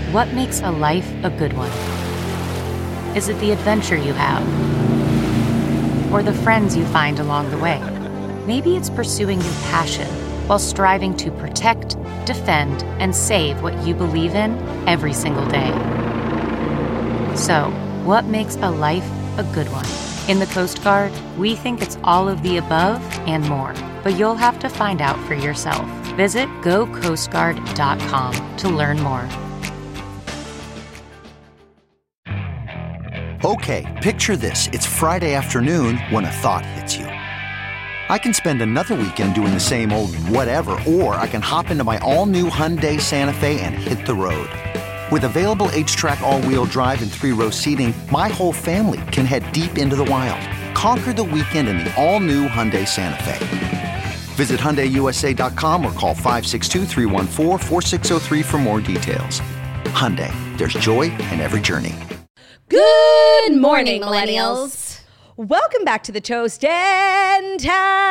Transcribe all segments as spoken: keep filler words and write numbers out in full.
What makes a life a good one? Is it the adventure you have? Or the friends you find along the way? Maybe it's pursuing your passion while striving to protect, defend, and save what you believe in every single day. So, what makes a life a good one? In the Coast Guard, we think it's all of the above and more, but you'll have to find out for yourself. Visit go coast guard dot com to learn more. Okay, picture this. It's Friday afternoon when a thought hits you. I can spend another weekend doing the same old whatever, or I can hop into my all-new Hyundai Santa Fe and hit the road. With available H-Track all-wheel drive and three-row seating, my whole family can head deep into the wild. Conquer the weekend in the all-new Hyundai Santa Fe. Visit Hyundai U S A dot com or call five six two, three one four, four six zero three for more details. Hyundai, there's joy in every journey. Good morning, millennials. Welcome back to the Toast and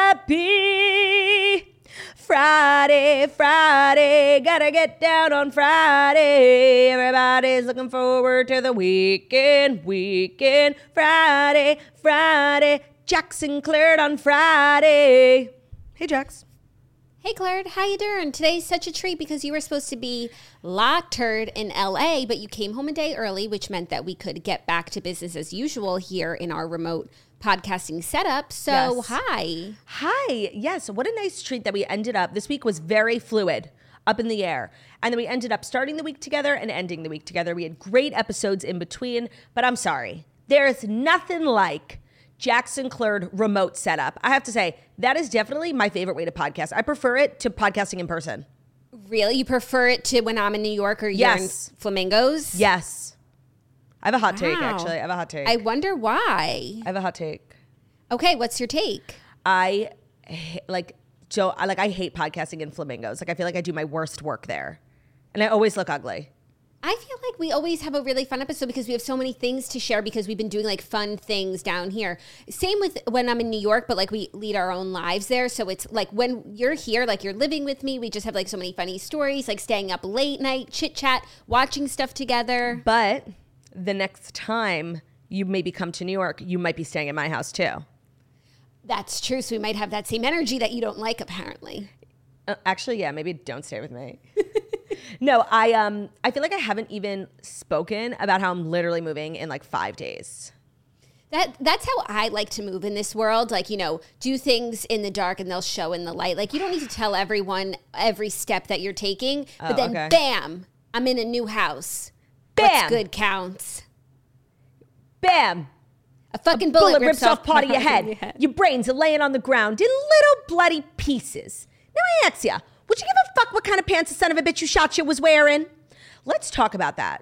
Happy Friday, Friday. Gotta get down on Friday. Everybody's looking forward to the weekend, weekend. Friday, Friday. Jackson cleared on Friday. Hey, Jax. Hey, Claire, how you doing? Today's such a treat because you were supposed to be locked in L A, but you came home a day early, which meant that we could get back to business as usual here in our remote podcasting setup. So, Yes. hi. Hi. Yes. What a nice treat that we ended up. This week was very fluid, up in the air. And then we ended up starting the week together and ending the week together. We had great episodes in between, but I'm sorry. There's nothing like Jackson Cleared remote setup. I have to say, that is definitely my favorite way to podcast. I prefer it to podcasting in person. Really? You prefer it to when I'm in New York or you're Yes. in Flamingos? Yes. I have a hot take, Wow. actually. I have a hot take. I I, wonder why. have a hot take. Okay, what's your take? I ha- like Joe. I like. I hate podcasting in Flamingos. Like I feel like I do my worst work there, and I always look ugly. I feel like we always have a really fun episode because we have so many things to share because we've been doing like fun things down here. Same with when I'm in New York, but like we lead our own lives there. So it's like when you're here, like you're living with me, we just have like so many funny stories, like staying up late night, chit chat, watching stuff together. But the next time you maybe come to New York, you might be staying at my house too. That's true. So we might have that same energy that you don't like, apparently. Uh, actually, yeah, maybe don't stay with me. No, I um I feel like I haven't even spoken about how I'm literally moving in like five days. That that's how I like to move in this world. Like, you know, do things in the dark and they'll show in the light. Like, you don't need to tell everyone every step that you're taking. But Oh, then, okay. bam, I'm in a new house. Bam! What's good counts. Bam! A fucking bullet, Bullet rips off part of your head. Your brains are laying on the ground in little bloody pieces. Now I ask ya, would you give a fuck what kind of pants the son of a bitch who shot you was wearing? Let's talk about that.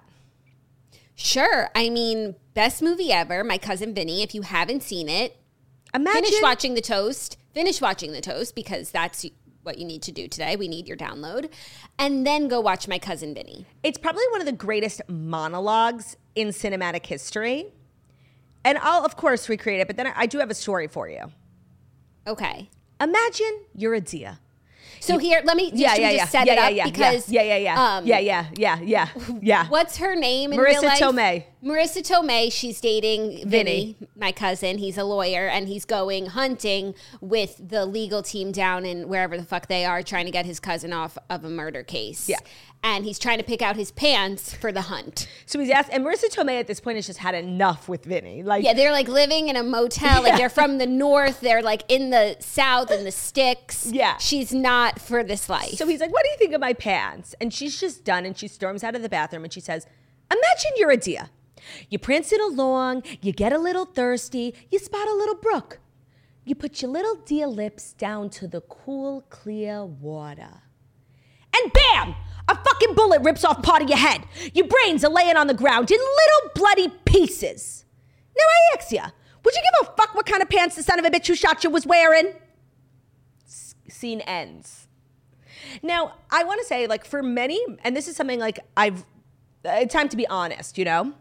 Sure. I mean, best movie ever, My Cousin Vinny. If you haven't seen it, Imagine finish watching The Toast. Finish watching The Toast because that's what you need to do today. We need your download. And then go watch My Cousin Vinny. It's probably one of the greatest monologues in cinematic history. And I'll, of course, recreate it, but then I, I do have a story for you. Okay. Imagine you're a deer. So here, let me just, Yeah, should we yeah, just yeah. set yeah, it yeah, up yeah, because yeah, yeah, yeah, um, yeah, yeah, yeah, yeah, yeah. What's her name in Marissa real life? Tomei. Marissa Tomei. She's dating Vinny, Vinny. my cousin. He's a lawyer, and he's going hunting with the legal team down in wherever the fuck they are, trying to get his cousin off of a murder case. Yeah. And he's trying to pick out his pants for the hunt. So he's asked, and Marissa Tomei at this point has just had enough with Vinny. Like, Yeah, they're like living in a motel. Like they're from the north. They're like in the south in the sticks. Yeah. She's not for this life. so he's like, what do you think of my pants? And she's just done, and she storms out of the bathroom, and she says, imagine you're a deer. You're prancing along, you get a little thirsty, you spot a little brook. You put your little deer lips down to the cool, clear water. And bam! A fucking bullet rips off part of your head. Your brains are laying on the ground in little bloody pieces. Now I ask ya, would you give a fuck what kind of pants the son of a bitch who shot you was wearing? S- scene ends. Now, I want to say, like, for many, and this is something like I've, it's time to be honest, you know?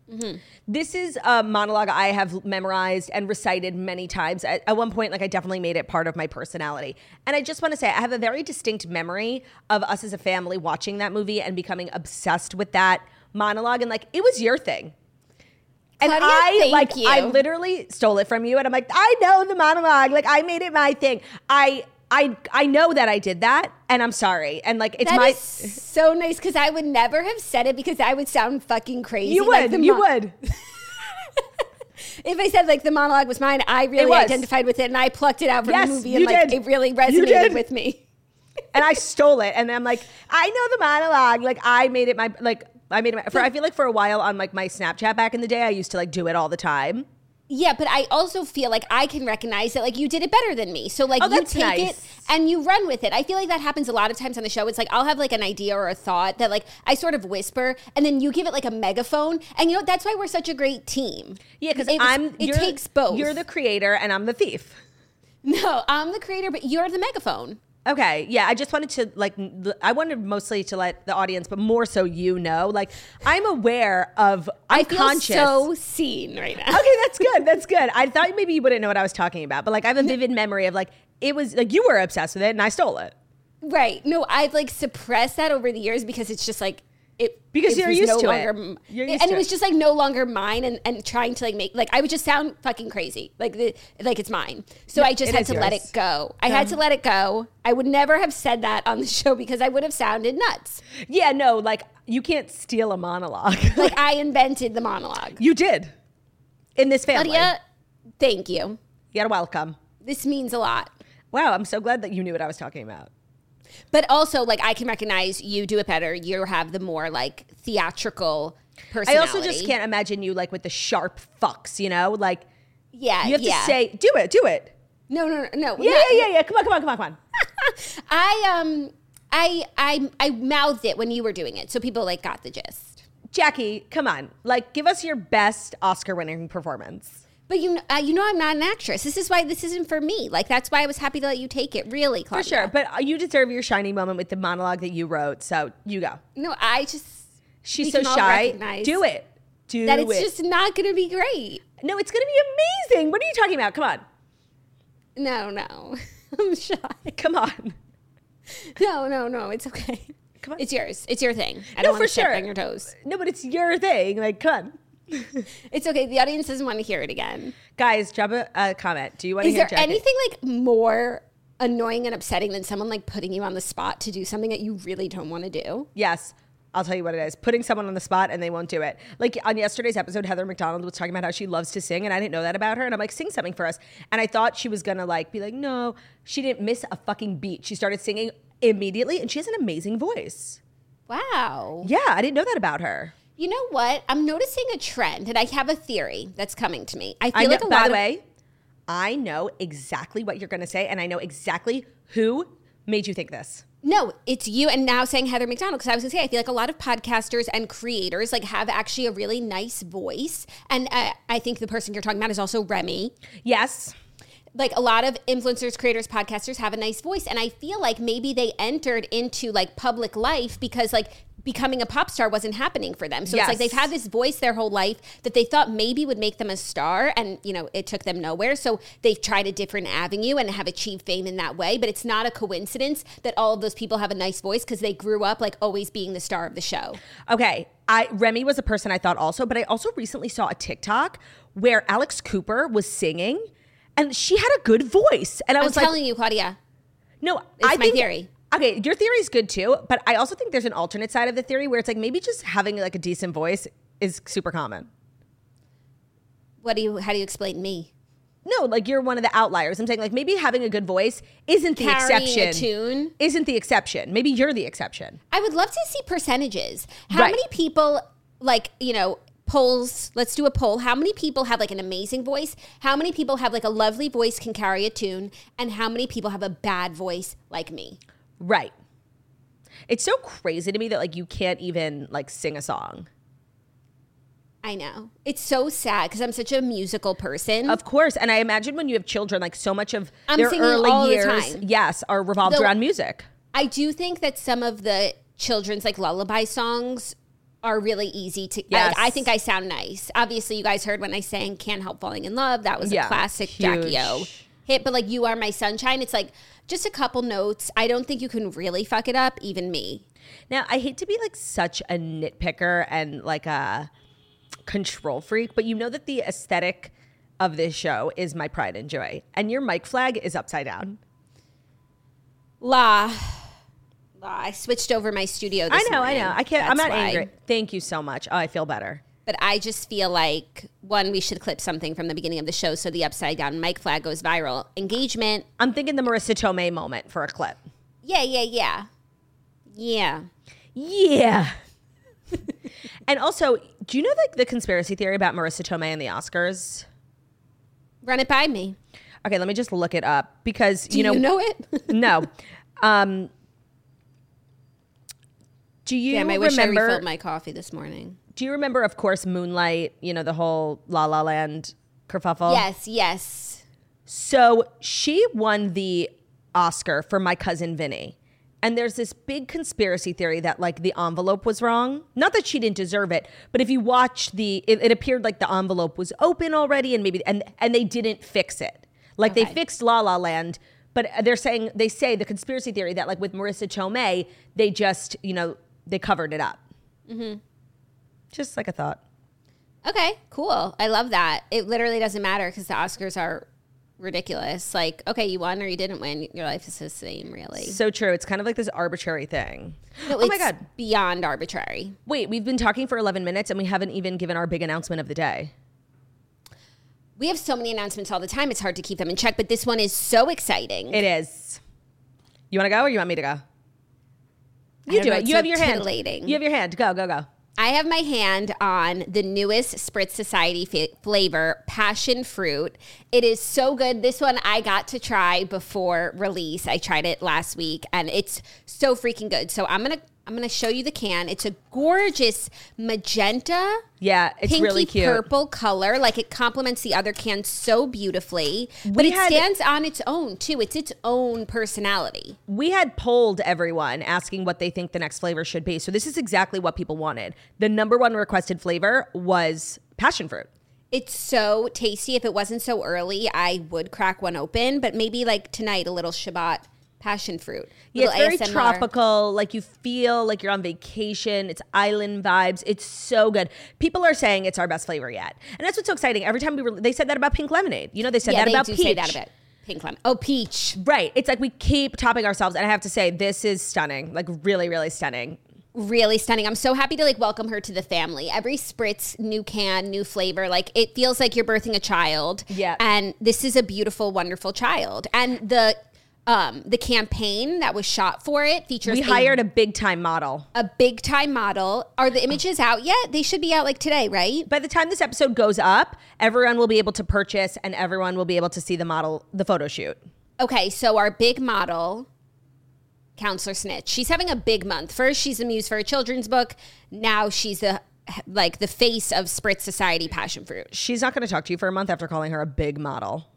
Mm-hmm. This is a monologue I have memorized and recited many times. At, at one point, like I definitely made it part of my personality. And I just want to say, I have a very distinct memory of us as a family watching that movie and becoming obsessed with that monologue. And like, it was your thing. And Claudia, I thank like, you. I literally stole it from you. And I'm like, I know the monologue. Like, I made it my thing. I. I I know that I did that, and I'm sorry. And like, it's that my is so nice because I would never have said it because I would sound fucking crazy. You would, like the you mo- would. If I said like the monologue was mine, I really was. identified with it, and I plucked it out from Yes, the movie, you and like did. it really You resonated did. with me. And I stole it, and I'm like, I know the monologue. Like, I made it my like. I made it my, for. I feel like for a while on like my Snapchat back in the day, I used to like do it all the time. Yeah, but I also feel like I can recognize that like you did it better than me. So like Oh, you that's take nice. it and you run with it. I feel like that happens a lot of times on the show. It's like I'll have like an idea or a thought that like I sort of whisper and then you give it like a megaphone. And you know, that's why we're such a great team. Yeah, because It's- I'm. it you're- takes both. You're the creator, and I'm the thief. No, I'm the creator, but you're the megaphone. Okay, yeah, I just wanted to like, l- I wanted mostly to let the audience, but more so you know, like, I'm aware of, I'm I feel conscious. so seen right now. Okay, that's good, that's good. I thought maybe you wouldn't know what I was talking about, but like, I have a vivid memory of like, it was like, you were obsessed with it and I stole it. Right. No, I've like suppressed that over the years because it's just like it Because it you're was used no to it. longer, m- You're used and to it was it. just like no longer mine and, and trying to like make like I would just sound fucking crazy. Like the like it's mine. So Yeah, I just it had is to let yours. it go. I had to let it go. I would never have said that on the show because I would have sounded nuts. Yeah, no, like, you can't steal a monologue. Like I invented the monologue. You did. In this family. Claudia, thank you. You're welcome. This means a lot. Wow, I'm so glad that you knew what I was talking about. But also, like, I can recognize you do it better. You have the more, like, theatrical personality. I also just can't imagine you like with the sharp fucks, you know? Like, Yeah, you have yeah. to say, do it, do it. No, no, no. no Yeah, not- yeah, yeah, yeah. Come on, come on, come on, come on. I, um, I, I, I mouthed it when you were doing it. So people, like, got the gist. Jackie, come on. Like, give us your best Oscar-winning performance. But you, uh, you know, I'm not an actress. This is why this isn't for me. Like, that's why I was happy to let you take it. Really, Claudia. For sure. But uh, you deserve your shining moment with the monologue that you wrote. So you go. No, I just. She's we so can all shy. recognize Do it. Do That it. it's just not going to be great. No, it's going to be amazing. What are you talking about? Come on. No, no. I'm shy. Come on. No, no, no. It's okay. Come on. It's yours. It's your thing. I No, don't want for to step sure. on your toes. No, but it's your thing. Like, come on. It's okay. The audience doesn't want to hear it again. Guys, drop a, a comment. Do you want to Is hear there Jackie? anything like more annoying and upsetting than someone like putting you on the spot to do something that you really don't want to do? Yes. I'll tell you what it is. Putting someone on the spot and they won't do it. Like on yesterday's episode, Heather McDonald was talking about how she loves to sing and I didn't know that about her. And I'm like, sing something for us. And I thought she was going to like be like, no, she didn't miss a fucking beat. She started singing immediately and she has an amazing voice. Wow. Yeah, I didn't know that about her. You know what? I'm noticing a trend and I have a theory that's coming to me. I feel I know, like a by lot the of way, I know exactly what you're going to say and I know exactly who made you think this. No, it's you and now saying Heather McDonald because I was gonna say I feel like a lot of podcasters and creators like have actually a really nice voice, and uh, I think the person you're talking about is also Remy. Yes. Like a lot of influencers, creators, podcasters have a nice voice, and I feel like maybe they entered into like public life because like becoming a pop star wasn't happening for them. So Yes. it's like they've had this voice their whole life that they thought maybe would make them a star, and you know it took them nowhere. So they've tried a different avenue and have achieved fame in that way. But it's not a coincidence that all of those people have a nice voice because they grew up like always being the star of the show. Okay. I Remy was a person I thought also, but I also recently saw a TikTok where Alex Cooper was singing and she had a good voice. And I I'm was like, telling you, Claudia, no, it's I my think, theory. Okay, your theory is good too, but I also think there's an alternate side of the theory where it's like maybe just having like a decent voice is super common. What do you? How do you explain me? No, like you're one of the outliers. I'm saying like maybe having a good voice isn't the Carrying exception. a tune? Isn't the exception. Maybe you're the exception. I would love to see percentages. How Right. many people, like, you know, polls, let's do a poll. How many people have like an amazing voice? How many people have like a lovely voice, can carry a tune? And how many people have a bad voice like me? Right. It's so crazy to me that like you can't even like sing a song. I know. It's so sad because I'm such a musical person. Of course. And I imagine when you have children, like so much of I'm their singing early all the years, time. yes, are revolved Though- around music. I do think that some of the children's like lullaby songs are really easy to, Yes. I, I think I sound nice. Obviously, you guys heard when I sang Can't Help Falling in Love. That was Yeah, a classic huge. Jackie O hit. But like You Are My Sunshine, it's like just a couple notes. I don't think you can really fuck it up, even me. Now, I hate to be like such a nitpicker and like a control freak, but you know that the aesthetic of this show is my pride and joy. And your mic flag is upside down. La. La. I switched over my studio this I know, morning. I know. I can't, I'm That's not why. angry. Thank you so much. Oh, I feel better. But I just feel like, one, we should clip something from the beginning of the show so the upside down mic flag goes viral. Engagement. I'm thinking the Marissa Tomei moment for a clip. Yeah, yeah, yeah. Yeah. Yeah. And also, do you know like the conspiracy theory about Marissa Tomei and the Oscars? Run it by me. Okay, let me just look it up because Do you know you know it? no. Um, do you Damn, I wish I remember? refilled my coffee this morning. Do you remember, of course, Moonlight? You know the whole La La Land kerfuffle. Yes, yes. So she won the Oscar for My Cousin Vinny. And there's this big conspiracy theory that like the envelope was wrong. Not that she didn't deserve it, but if you watch the, it, it appeared like the envelope was open already and maybe, and, and they didn't fix it. Like Okay. they fixed La La Land, but they're saying, they say the conspiracy theory that like with Marissa Tomei, they just, you know, they covered it up. Mm-hmm. Just like a thought. Okay, cool. I love that. It literally doesn't matter because the Oscars are ridiculous. Like, okay, you won or you didn't win. Your life is the same, really. So true. It's kind of like this arbitrary thing. No, oh my it's God. beyond arbitrary. Wait, we've been talking for eleven minutes and we haven't even given our big announcement of the day. We have so many announcements all the time. It's hard to keep them in check, but this one is so exciting. It is. You want to go or you want me to go? I You don't do know, it. it's You so have your hand. titillating. You have your hand. Go, go, go. I have my hand on the newest Spritz Society fa- flavor, passion fruit. It is so good. This one I got to try before release. I tried it last week and it's so freaking good. So I'm going to I'm going to show you the can. It's a gorgeous magenta, Yeah, it's pinky really cute. purple color. Like it complements the other cans so beautifully. But We it had- stands on its own too. It's its own personality. We had polled everyone asking what they think the next flavor should be. So this is exactly what people wanted. The number one requested flavor was passion fruit. It's so tasty. If it wasn't so early, I would crack one open. But maybe like tonight, a little Shabbat passion fruit. Yeah, it's Little very A S M R. tropical. Like you feel like you're on vacation. It's island vibes. It's so good. People are saying it's our best flavor yet, and that's what's so exciting. Every time we were, they said that about pink lemonade. You know, they said Yeah, that they about do peach. say that about pink lemon. Oh, peach. Right. It's like we keep topping ourselves, and I have to say this is stunning. Like really, really stunning. Really stunning. I'm so happy to like welcome her to the family. Every Spritz, new can, new flavor. Like it feels like you're birthing a child. Yeah. And this is a beautiful, wonderful child. And the um the campaign that was shot for it features We a, hired a big time model. a big time model. Are the images out yet? They should be out like today, right? By the time this episode goes up, everyone will be able to purchase, and everyone will be able to see the model, the photo shoot. Okay, so our big model, Counselor Snitch, she's having a big month. First, she's a muse for a children's book. Now she's the like the face of Spritz Society Passion Fruit. She's not going to talk to you for a month after calling her a big model.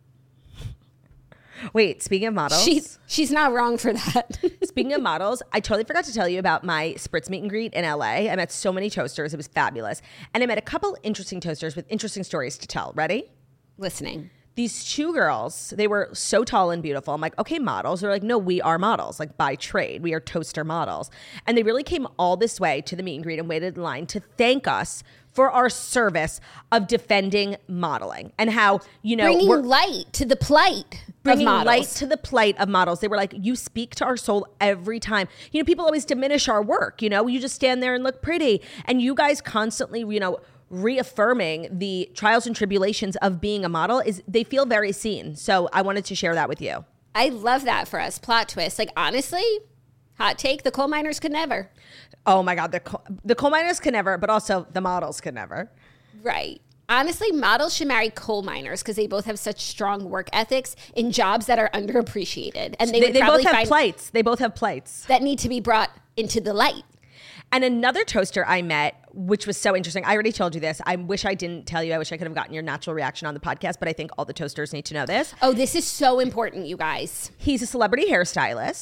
Wait, speaking of models. She's she's not wrong for that. Speaking of models, I totally forgot to tell you about my Spritz meet and greet in L A. I met so many toasters. It was fabulous. And I met a couple interesting toasters with interesting stories to tell. Ready? Listening. These two girls, they were so tall and beautiful. I'm like, okay, models. They're like, no, we are models, like by trade. We are toaster models. And they really came all this way to the meet and greet and waited in line to thank us for our service of defending modeling and how, you know, Bringing we're light to the plight bringing of models. light to the plight of models. They were like, you speak to our soul every time. You know, people always diminish our work. You know, you just stand there and look pretty. And you guys constantly, you know, reaffirming the trials and tribulations of being a model is they feel very seen. So I wanted to share that with you. I love that for us. Plot twist. Like, honestly, hot take, the coal miners could never. Oh my God, the coal, the coal miners can never, but also the models can never. Right. Honestly, models should marry coal miners because they both have such strong work ethics in jobs that are underappreciated. And they, They, would they probably both have find plights. They both have plights. that need to be brought into the light. And another toaster I met, which was so interesting. I already told you this. I wish I didn't tell you. I wish I could have gotten your natural reaction on the podcast, but I think all the toasters need to know this. Oh, this is so important, you guys. He's a celebrity hairstylist,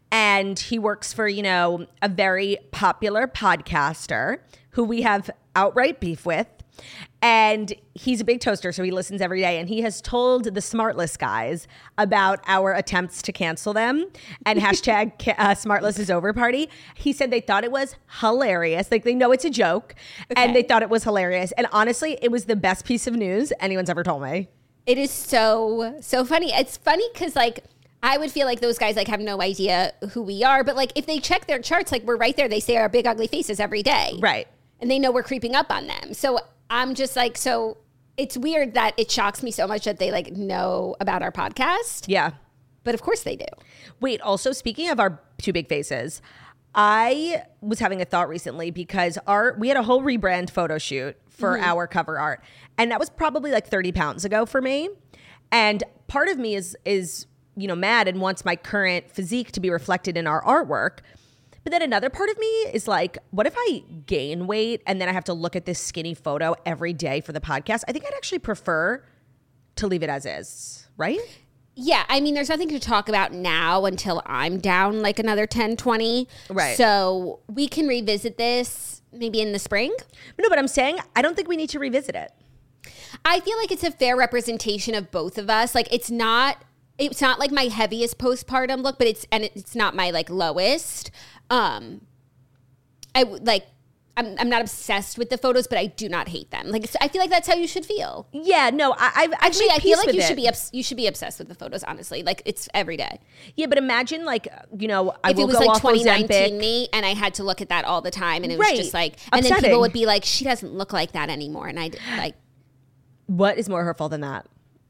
And he works for, you know, a very popular podcaster who we have outright beef with. And he's a big toaster, so he listens every day. And he has told the Smartless guys about our attempts to cancel them and hashtag uh, Smartless is over party. He said they thought it was hilarious. Like, they know it's a joke, okay. And they thought it was hilarious. And honestly, it was the best piece of news anyone's ever told me. It is so, so funny. It's funny because, like, I would feel like those guys, like, have no idea who we are. But, like, if they check their charts, like, we're right there. They say our big, ugly faces every day. Right. And they know we're creeping up on them. So I'm just like, so it's weird that it shocks me so much that they, like, know about our podcast. Yeah. But of course they do. Wait, also, speaking of our two big faces, I was having a thought recently because our we had a whole rebrand photo shoot for mm-hmm. our cover art. And that was probably like thirty pounds ago for me. And part of me is, is you know, mad and wants my current physique to be reflected in our artwork. But then another part of me is like, what if I gain weight and then I have to look at this skinny photo every day for the podcast? I think I'd actually prefer to leave it as is, right? Yeah, I mean, there's nothing to talk about now until I'm down like another ten, twenty. Right. So we can revisit this maybe in the spring. No, but I'm saying I don't think we need to revisit it. I feel like it's a fair representation of both of us. Like, it's not, it's not like my heaviest postpartum look, but it's, and it's not my like lowest. Um, I like, I'm, I'm not obsessed with the photos, but I do not hate them. Like, it's, I feel like that's how you should feel. Yeah, no, I, I've actually, I feel like you it. should be, obs- you should be obsessed with the photos. Honestly, like, it's every day. Yeah, but imagine like, you know, I if will it was go like off twenty nineteen Ozempic. Me, and I had to look at that all the time, and it right. was just like, and upsetting. then people would be like, she doesn't look like that anymore, and I like, what is more hurtful than that?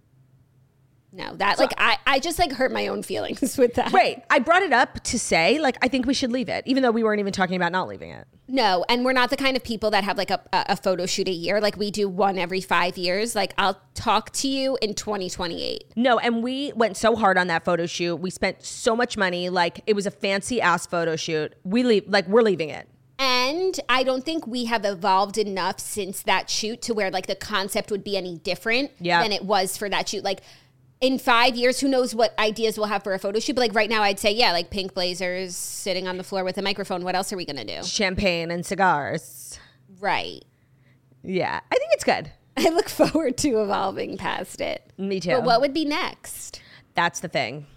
No, that, So- like, I, I just, like, hurt my own feelings with that. Right. I brought it up to say, like, I think we should leave it, even though we weren't even talking about not leaving it. No, and we're not the kind of people that have, like, a, a photo shoot a year. Like, we do one every five years. Like, I'll talk to you in twenty twenty-eight. No, and we went so hard on that photo shoot. We spent so much money. Like, it was a fancy ass photo shoot. We leave, like, we're leaving it. And I don't think we have evolved enough since that shoot to where, like, the concept would be any different yeah. than it was for that shoot. Like, in five years, who knows what ideas we'll have for a photo shoot. But, like, right now, I'd say, yeah, like, pink blazers, sitting on the floor with a microphone. What else are we going to do? Champagne and cigars. Right. Yeah, I think it's good. I look forward to evolving past it. Me too. But what would be next? That's the thing.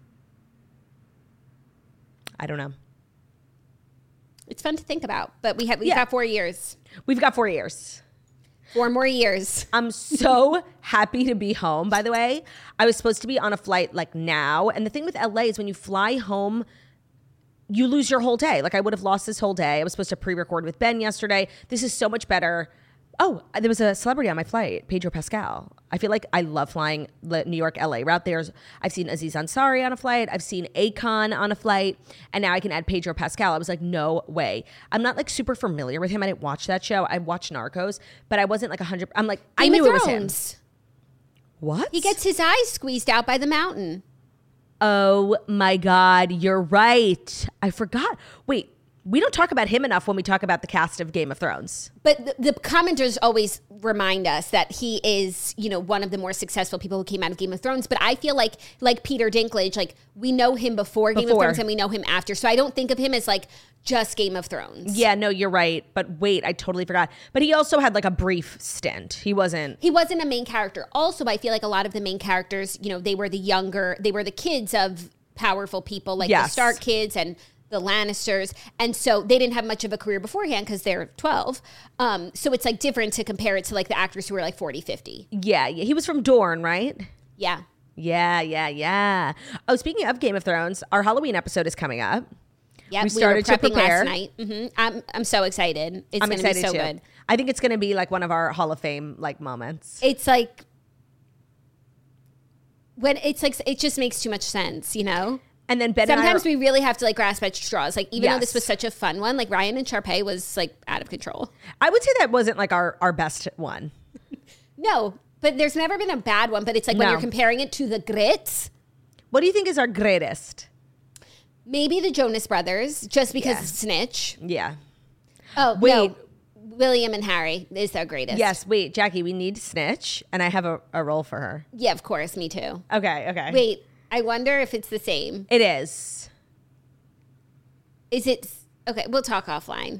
I don't know. It's fun to think about. But we have, we've Yeah. got four years. We've got four years. Four more years. I'm so happy to be home, by the way. I was supposed to be on a flight like now. And the thing with L A is when you fly home, you lose your whole day. Like, I would have lost this whole day. I was supposed to pre-record with Ben yesterday. This is so much better. Oh, there was a celebrity on my flight, Pedro Pascal. I feel like I love flying the New York L A route. There's, I've seen Aziz Ansari on a flight. I've seen Akon on a flight. And now I can add Pedro Pascal. I was like, no way. I'm not like super familiar with him. I didn't watch that show. I watched Narcos, but I wasn't like one hundred. I'm like, I Game knew of it was him. Thrones. What? He gets his eyes squeezed out by the mountain. Oh my God, you're right. I forgot. Wait, we don't talk about him enough when we talk about the cast of Game of Thrones. But the, the commenters always remind us that he is, you know, one of the more successful people who came out of Game of Thrones. But I feel like, like Peter Dinklage, like, we know him before Game Before. of Thrones and we know him after. So I don't think of him as like just Game of Thrones. Yeah, no, you're right. But wait, I totally forgot. But he also had like a brief stint. He wasn't. He wasn't a main character. Also, I feel like a lot of the main characters, you know, they were the younger, they were the kids of powerful people, like Yes. the Stark kids and the Lannisters. And so they didn't have much of a career beforehand because they're twelve. Um, so it's like different to compare it to like the actors who were like forty, fifty. Yeah, yeah. He was from Dorne, right? Yeah. Yeah, yeah, yeah. Oh, speaking of Game of Thrones, our Halloween episode is coming up. Yeah, We we, started to were prepping prepare. last night. hmm I'm I'm so excited. It's I'm going to excited be so too. good. I think it's going to be like one of our Hall of Fame like moments. It's like when it's like it just makes too much sense, you know. And then Ben and I Sometimes are- we really have to like grasp at straws. Like even though this Yes. was such a fun one, like Ryan and Sharpay was like out of control. I would say that wasn't like our, our best one. No, but there's never been a bad one. But it's like when No. you're comparing it to the grits, What do you think is our greatest? maybe the Jonas Brothers, just because Yeah. of Snitch. Yeah. Oh Wait. no, William and Harry is their greatest. Yes, wait, Jackie, we need Snitch, and I have a, a role for her. Yeah, of course, me too. Okay, okay. Wait, I wonder if it's the same. It is. Is it okay? We'll talk offline.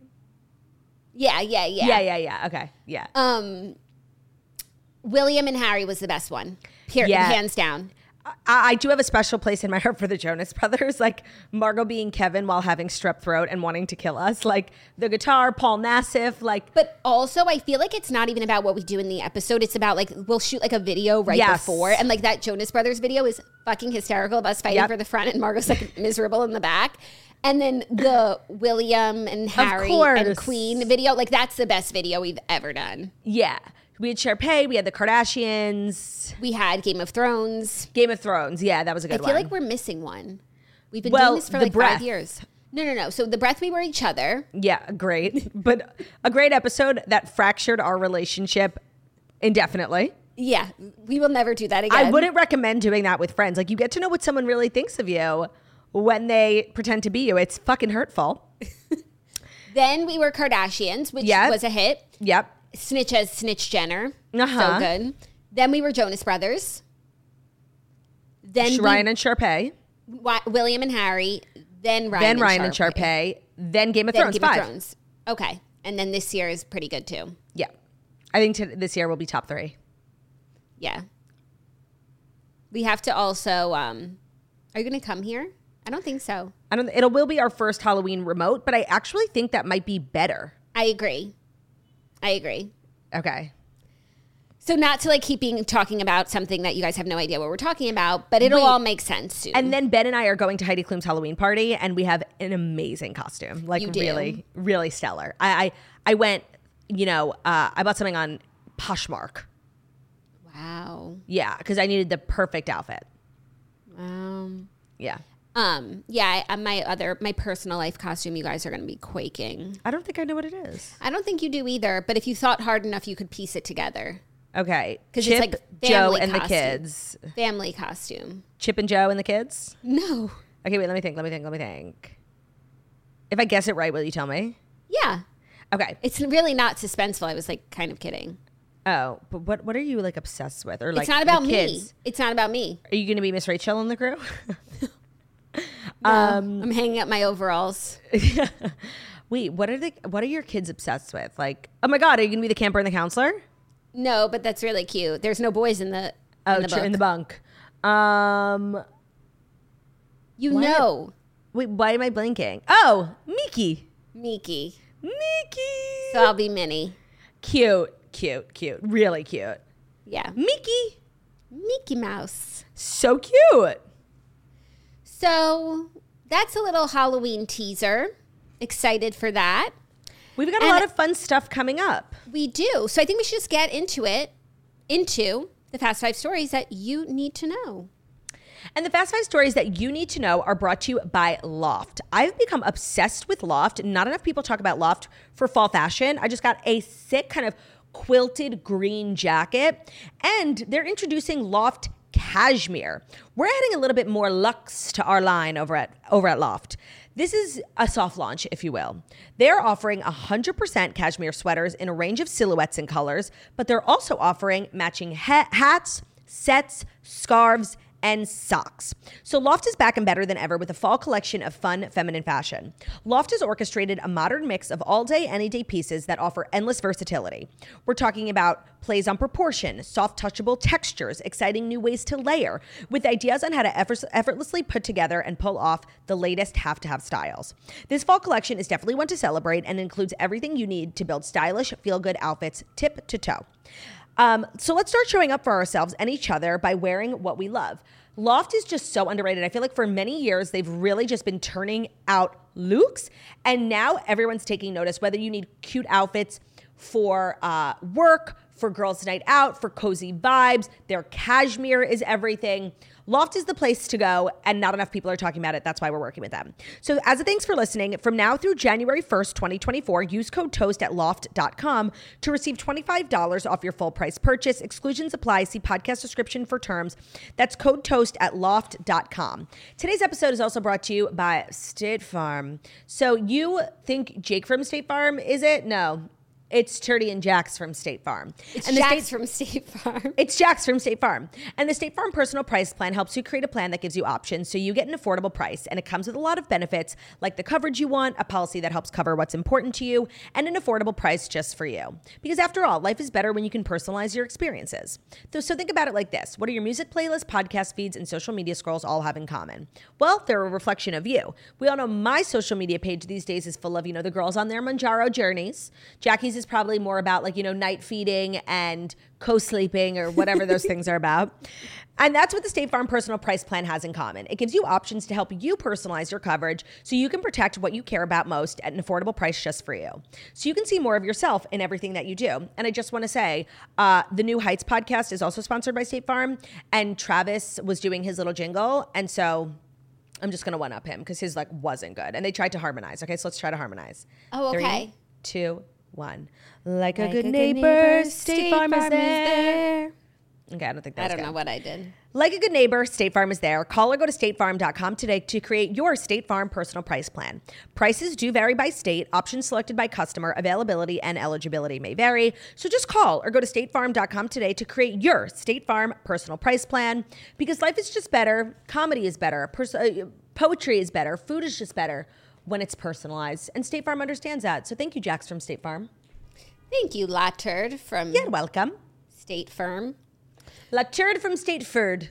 Yeah, yeah, yeah, Yeah, yeah, yeah. Okay, yeah. Um, William and Harry was the best one. Period. Yeah. Hands down. I, I do have a special place in my heart for the Jonas Brothers, like Margot being Kevin while having strep throat and wanting to kill us, like the guitar, Paul Nassif, like. But also, I feel like it's not even about what we do in the episode. It's about like we'll shoot like a video right Yes. before, and like that Jonas Brothers video is fucking hysterical of us fighting Yep. for the front, and Margot's like miserable in the back. And then the William and Harry and course. Queen video, like that's the best video we've ever done. Yeah. We had Sharpay, we had the Kardashians, We had Game of Thrones. Game of Thrones. Yeah, that was a good I feel one. like we're missing one. We've been Well, doing this for the like breath. five years. No, no, no. So the breath we were each other. Yeah, great. But a great episode that fractured our relationship indefinitely. Yeah, we will never do that again. I wouldn't recommend doing that with friends. Like, you get to know what someone really thinks of you when they pretend to be you. It's fucking hurtful. Then we were Kardashians, which Yep. was a hit. Yep. Snitch as Snitch Jenner. Uh-huh. So good. Then we were Jonas Brothers. Then Ryan we, and Sharpay. Wi- William and Harry. Then Ryan Then and Ryan Sharpay. and Sharpay. Then Game of Then Thrones. Game Five. of Thrones. Okay. And then this year is pretty good too. Yeah. I think t- this year will be top three. Yeah. We have to also, um, are you going to come here? I don't think so. I don't. It will be our first Halloween remote, but I actually think that might be better. I agree. I agree. Okay. So not to like keep being, talking about something that you guys have no idea what we're talking about, but it'll Wait. all make sense soon. And then Ben and I are going to Heidi Klum's Halloween party, and we have an amazing costume. Like You do. really, really stellar. I, I, I went. You know, uh, I bought something on Poshmark. Wow. Yeah, because I needed the perfect outfit. Um, Yeah. um, yeah, I, my other, my personal life costume, you guys are going to be quaking. I don't think I know what it is. I don't think you do either, but if you thought hard enough, you could piece it together. Okay. 'Cause Chip, it's like Joe, family and the costume. kids. Family costume. Chip and Joe and the kids? No. Okay, wait, let me think, let me think, let me think. If I guess it right, will you tell me? Yeah. Okay. It's really not suspenseful. I was like kind of kidding. Oh, but what what are you like obsessed with? Or like It's not the about me. kids? It's not about me. Are you going to be Miss Rachel in the crew? Um, I'm hanging up my overalls. Wait, what are the what are your kids obsessed with? Like, oh my god, are you going to be the camper and the counselor? No, but that's really cute. There's no boys in the Oh, in the, tr- book. in the bunk. Um, You Why- know, wait, why am I blinking? Oh, Miki. Miki. Miki. So I'll be Minnie. Cute, cute, cute. Really cute. Yeah. Miki. Mickey Mouse. So cute. So that's a little Halloween teaser. Excited for that. We've got a And- lot of fun stuff coming up. We do. So I think we should just get into it, into the Fast Five stories that you need to know. And the Fast Five stories that you need to know are brought to you by Loft. I've become obsessed with Loft. Not enough people talk about Loft for fall fashion. I just got a sick kind of quilted green jacket, and they're introducing Loft Cashmere. We're adding a little bit more luxe to our line over at over at Loft. This is a soft launch, if you will. They're offering one hundred percent cashmere sweaters in a range of silhouettes and colors, but they're also offering matching ha- hats, sets, scarves, and socks. So Loft is back and better than ever with a fall collection of fun, feminine fashion. Loft has orchestrated a modern mix of all-day, any-day pieces that offer endless versatility. We're talking about plays on proportion, soft, touchable textures, exciting new ways to layer, with ideas on how to effort- effortlessly put together and pull off the latest have-to-have styles. This fall collection is definitely one to celebrate and includes everything you need to build stylish, feel-good outfits tip to toe. Um, so let's start showing up for ourselves and each other by wearing what we love. Loft is just so underrated. I feel like for many years, they've really just been turning out looks, and now everyone's taking notice, whether you need cute outfits for uh, work, for girls' night out, for cozy vibes. Their cashmere is everything. Loft is the place to go, and not enough people are talking about it. That's why we're working with them. So as a thanks for listening, from now through January first, twenty twenty-four, use code TOAST at loft dot com to receive twenty-five dollars off your full price purchase. Exclusions apply. See podcast description for terms. That's code TOAST at loft dot com. Today's episode is also brought to you by State Farm. So you think Jake from State Farm, is it? No. It's Turdy and Jax from State Farm. It's and the Jax State, from State Farm. It's Jax from State Farm. And the State Farm Personal Price Plan helps you create a plan that gives you options so you get an affordable price. And it comes with a lot of benefits like the coverage you want, a policy that helps cover what's important to you, and an affordable price just for you. Because after all, life is better when you can personalize your experiences. So think about it like this. What do your music playlists, podcast feeds, and social media scrolls all have in common? Well, they're a reflection of you. We all know my social media page these days is full of, you know, the girls on their Manjaro journeys. Jackie's is probably more about like, you know, night feeding and co-sleeping or whatever those things are about. And that's what the State Farm Personal Price Plan has in common. It gives you options to help you personalize your coverage so you can protect what you care about most at an affordable price just for you. So you can see more of yourself in everything that you do. And I just want to say, uh, the New Heights podcast is also sponsored by State Farm, and Travis was doing his little jingle. And so I'm just going to one-up him because his like wasn't good. And they tried to harmonize. Okay, so let's try to harmonize. Oh, okay. Three, two, one. Like, Like a good a good neighbor, neighbor, State, State Farm, Farm is is there. Okay, I don't think that's I don't good. know what I did. Like a good neighbor, State Farm is there. Call or go to state farm dot com today to create your State Farm personal price plan. Prices do vary by state. Options selected by customer. Availability and eligibility may vary. So just call or go to state farm dot com today to create your State Farm personal price plan, because life is just better. Comedy is better. Pers- uh, poetry is better. Food is just better when it's personalized. And State Farm understands that. So thank you, Jax from State Farm. Thank you, La Turd from You're welcome. State Farm. La Turd from State Ford.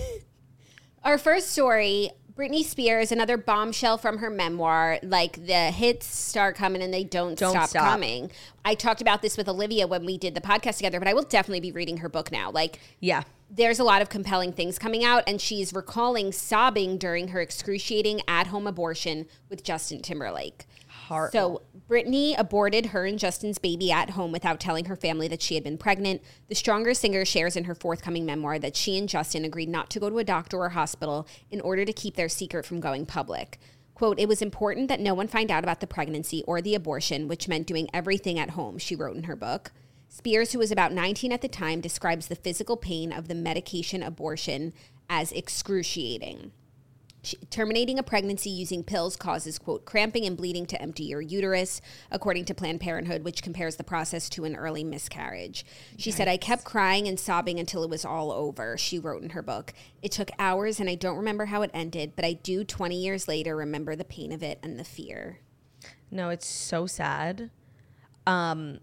Our first story, Britney Spears, another bombshell from her memoir. Like, the hits start coming and they don't, Don't stop, stop. coming. I talked about this with Olivia when we did the podcast together, but I will definitely be reading her book now. Like, Yeah. there's a lot of compelling things coming out, and she's recalling sobbing during her excruciating at-home abortion with Justin Timberlake. Heart. So Britney aborted her and Justin's baby at home without telling her family that she had been pregnant. The Stronger singer shares in her forthcoming memoir that she and Justin agreed not to go to a doctor or hospital in order to keep their secret from going public. Quote, "It was important that no one find out about the pregnancy or the abortion, which meant doing everything at home," she wrote in her book. Spears, who was about nineteen at the time, describes the physical pain of the medication abortion as excruciating. She, terminating a pregnancy using pills causes, quote, "cramping and bleeding to empty your uterus," according to Planned Parenthood, which compares the process to an early miscarriage. She Yikes. said, "I kept crying and sobbing until it was all over," she wrote in her book. "It took hours and I don't remember how it ended, but I do twenty years later remember the pain of it and the fear." No, it's so sad. Um,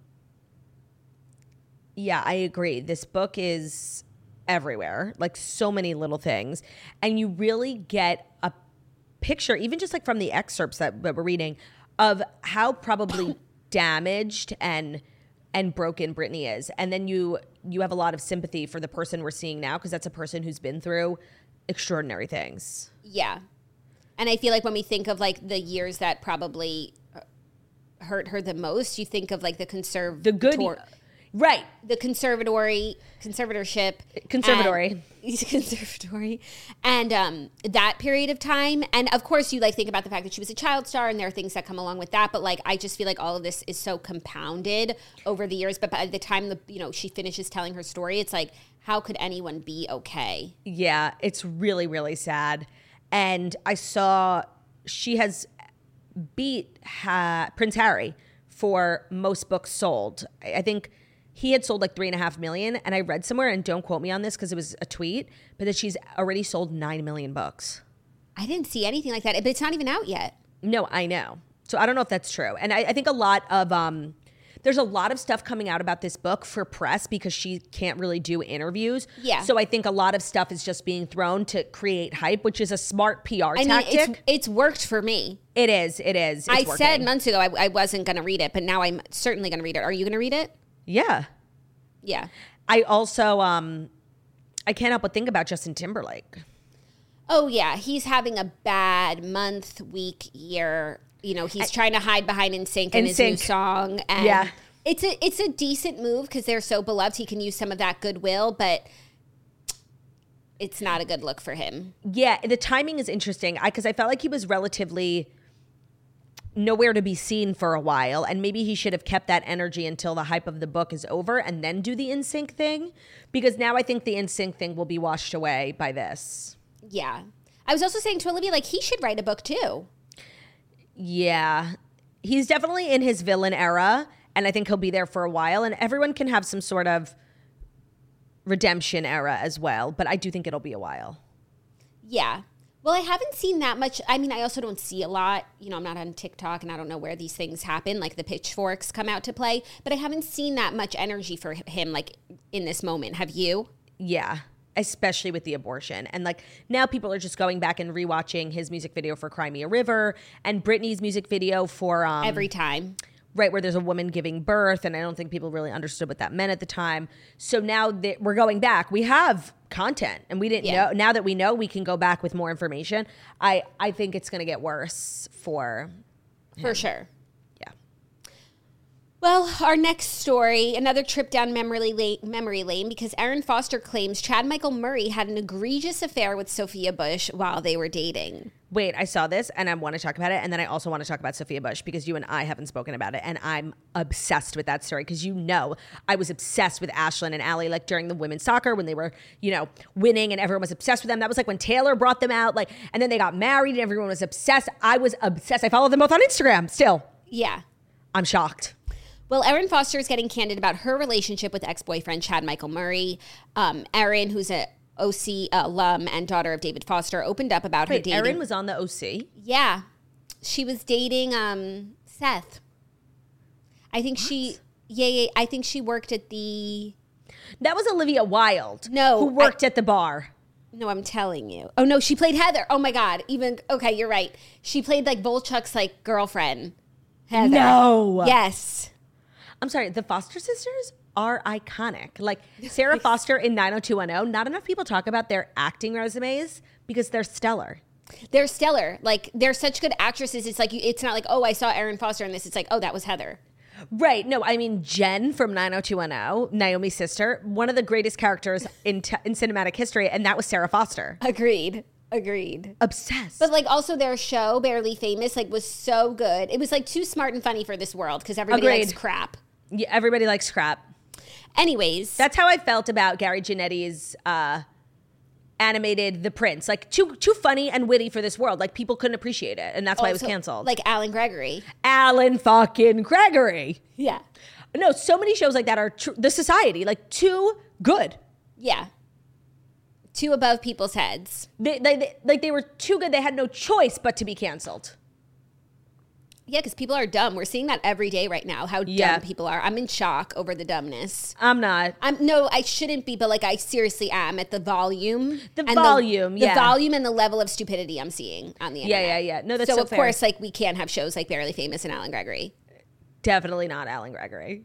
yeah, I agree. This book is everywhere, like so many little things. And you really get a picture, even just like from the excerpts that, that we're reading, of how probably damaged and and broken Britney is. And then you you have a lot of sympathy for the person we're seeing now, because that's a person who's been through extraordinary things. Yeah. And I feel like when we think of like the years that probably hurt her the most, you think of like the conserv- The good... Right. The conservatory, conservatorship. Conservatory. And, conservatory. And um, that period of time. And of course, you like think about the fact that she was a child star and there are things that come along with that. But like, I just feel like all of this is so compounded over the years. But by the time the you know she finishes telling her story, it's like, how could anyone be okay? Yeah, it's really, really sad. And I saw she has beat ha- Prince Harry for most books sold. I, I think... He had sold like three and a half million, and I read somewhere, and don't quote me on this because it was a tweet, but that she's already sold nine million books. I didn't see anything like that, but it's not even out yet. No, I know. So I don't know if that's true. And I, I think a lot of, um, there's a lot of stuff coming out about this book for press because she can't really do interviews. Yeah. So I think a lot of stuff is just being thrown to create hype, which is a smart P R I mean, tactic. it's, it's worked for me. It is. It is. It's I working. said months ago I, I wasn't going to read it, but now I'm certainly going to read it. Are you going to read it? Yeah. Yeah. I also, um, I can't help but think about Justin Timberlake. Oh, yeah. He's having a bad month, week, year. You know, he's I, trying to hide behind N Sync and his new song. And yeah. It's a, it's a decent move because they're so beloved. He can use some of that goodwill, but it's not a good look for him. Yeah. The timing is interesting because I, I felt like he was relatively nowhere to be seen for a while, and maybe he should have kept that energy until the hype of the book is over and then do the N Sync thing, because now I think the N Sync thing will be washed away by this. Yeah. I was also saying to Olivia, like, he should write a book too. Yeah. He's definitely in his villain era, And I think he'll be there for a while. And everyone can have some sort of redemption era as well. But I do think it'll be a while. Yeah. Well, I haven't seen that much. I mean, I also don't see a lot. You know, I'm not on TikTok and I don't know where these things happen, like the pitchforks come out to play. But I haven't seen that much energy for him, like, in this moment. Have you? Yeah, especially with the abortion. And, like, now people are just going back and rewatching his music video for Cry Me a River and Britney's music video for... Um, Every time. Right, where there's a woman giving birth, and I don't think people really understood what that meant at the time. So now that we're going back, we have content, and we didn't Yeah. know. Now that we know, we can go back with more information. I, I think it's going to get worse for For him. sure. Yeah. Well, our next story, another trip down memory lane, memory lane because Erin Foster claims Chad Michael Murray had an egregious affair with Sophia Bush while they were dating. Wait, I saw this, and I want to talk about it, and then I also want to talk about Sophia Bush because you and I haven't spoken about it, and I'm obsessed with that story because you know I was obsessed with Ashlyn and Allie, like during the women's soccer when they were, you know, winning, and everyone was obsessed with them. That was like when Taylor brought them out, like, and then they got married, and everyone was obsessed. I was obsessed. I follow them both on Instagram still. Yeah. I'm shocked. Well, Erin Foster is getting candid about her relationship with ex-boyfriend Chad Michael Murray. Um, Erin, who's a O C alum and daughter of David Foster, opened up about her Wait, dating. Erin was on the O C? Yeah. She was dating um, Seth. I think what? she, yeah, yeah, I think she worked at the... That was Olivia Wilde. No, who worked I, at the bar. No, I'm telling you. Oh, no, she played Heather. Oh, my God. Even, okay, you're right. She played, like, Volchuk's, like, girlfriend, Heather. No. Yes. I'm sorry, the Foster sisters are iconic. Like, Sarah Foster in nine oh two one oh, not enough people talk about their acting resumes because they're stellar. They're stellar. Like, they're such good actresses. It's like, it's not like, oh, I saw Erin Foster in this. It's like, oh, that was Heather. Right. No, I mean, Jen from nine oh two one oh, Naomi's sister, one of the greatest characters in, t- in cinematic history, and that was Sarah Foster. Agreed. Agreed. Obsessed. But, like, also their show, Barely Famous, like, was so good. It was, like, too smart and funny for this world because everybody Agreed. likes crap. Yeah, everybody likes crap. Anyways. That's how I felt about Gary Janetti's uh, animated The Prince. Like, too too funny and witty for this world. Like, people couldn't appreciate it, and that's why it was canceled. Like Alan Gregory. Alan fucking Gregory. Yeah. No, so many shows like that are tr- The Society, like, too good. Yeah. Too above people's heads. They, they, they like they were too good. They had no choice but to be canceled. Yeah, because people are dumb. We're seeing that every day right now, how Yeah. dumb people are. I'm in shock over the dumbness. I'm not. I'm no, I shouldn't be, but like I seriously am at the volume. The and volume, the, yeah. The volume and the level of stupidity I'm seeing on the Yeah, internet. yeah, yeah. No, that's so so of fair. course, like we can't have shows like Barely Famous and Alan Gregory. Definitely not Alan Gregory.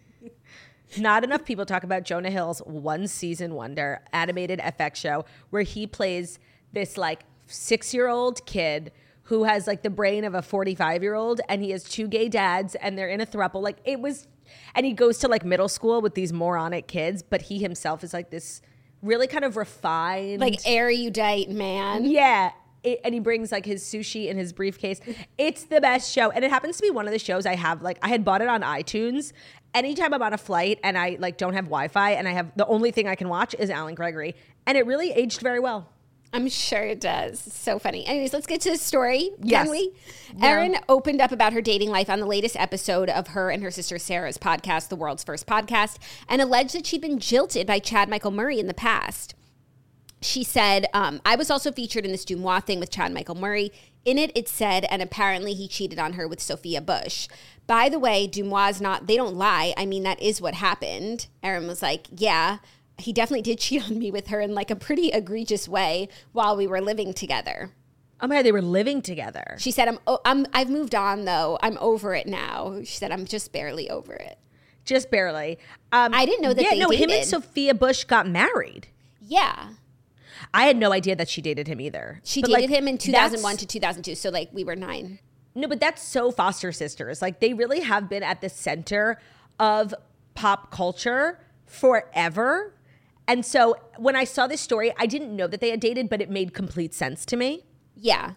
Not enough people talk about Jonah Hill's one season wonder animated F X show where he plays this like six-year-old kid who has like the brain of a forty-five-year-old, and he has two gay dads, and they're in a throuple. Like, it was, and he goes to like middle school with these moronic kids, but he himself is like this really kind of refined, Like erudite man. yeah. It, and he brings like his sushi in his briefcase. It's the best show. And it happens to be one of the shows I have, like, I had bought it on iTunes. Anytime I'm on a flight and I like don't have Wi-Fi and I have, the only thing I can watch is Alan Gregory. And it really aged very well. I'm sure it does. So funny. Anyways, let's get to the story, can Yes. we? Yeah. Erin opened up about her dating life on the latest episode of her and her sister Sarah's podcast, The World's First Podcast, and alleged that she'd been jilted by Chad Michael Murray in the past. She said, um, I was also featured in this Dumois thing with Chad Michael Murray. In it, it said, and apparently he cheated on her with Sophia Bush. By the way, Dumois is not, they don't lie. I mean, that is what happened. Erin was like, yeah, he definitely did cheat on me with her in like a pretty egregious way while we were living together. Oh my God, they were living together. She said, I'm, oh, I'm, I've moved on though. I'm over it now. She said, I'm just barely over it. Just barely. Um, I didn't know that yeah, they no, him and dated. Sophia Bush got married. Yeah. I had no idea that she dated him either. She But, dated like, him in two thousand one that's- to two thousand two. So like we were nine. No, but that's so Foster sisters. Like, they really have been at the center of pop culture forever. And so when I saw this story, I didn't know that they had dated, but it made complete sense to me. Yeah.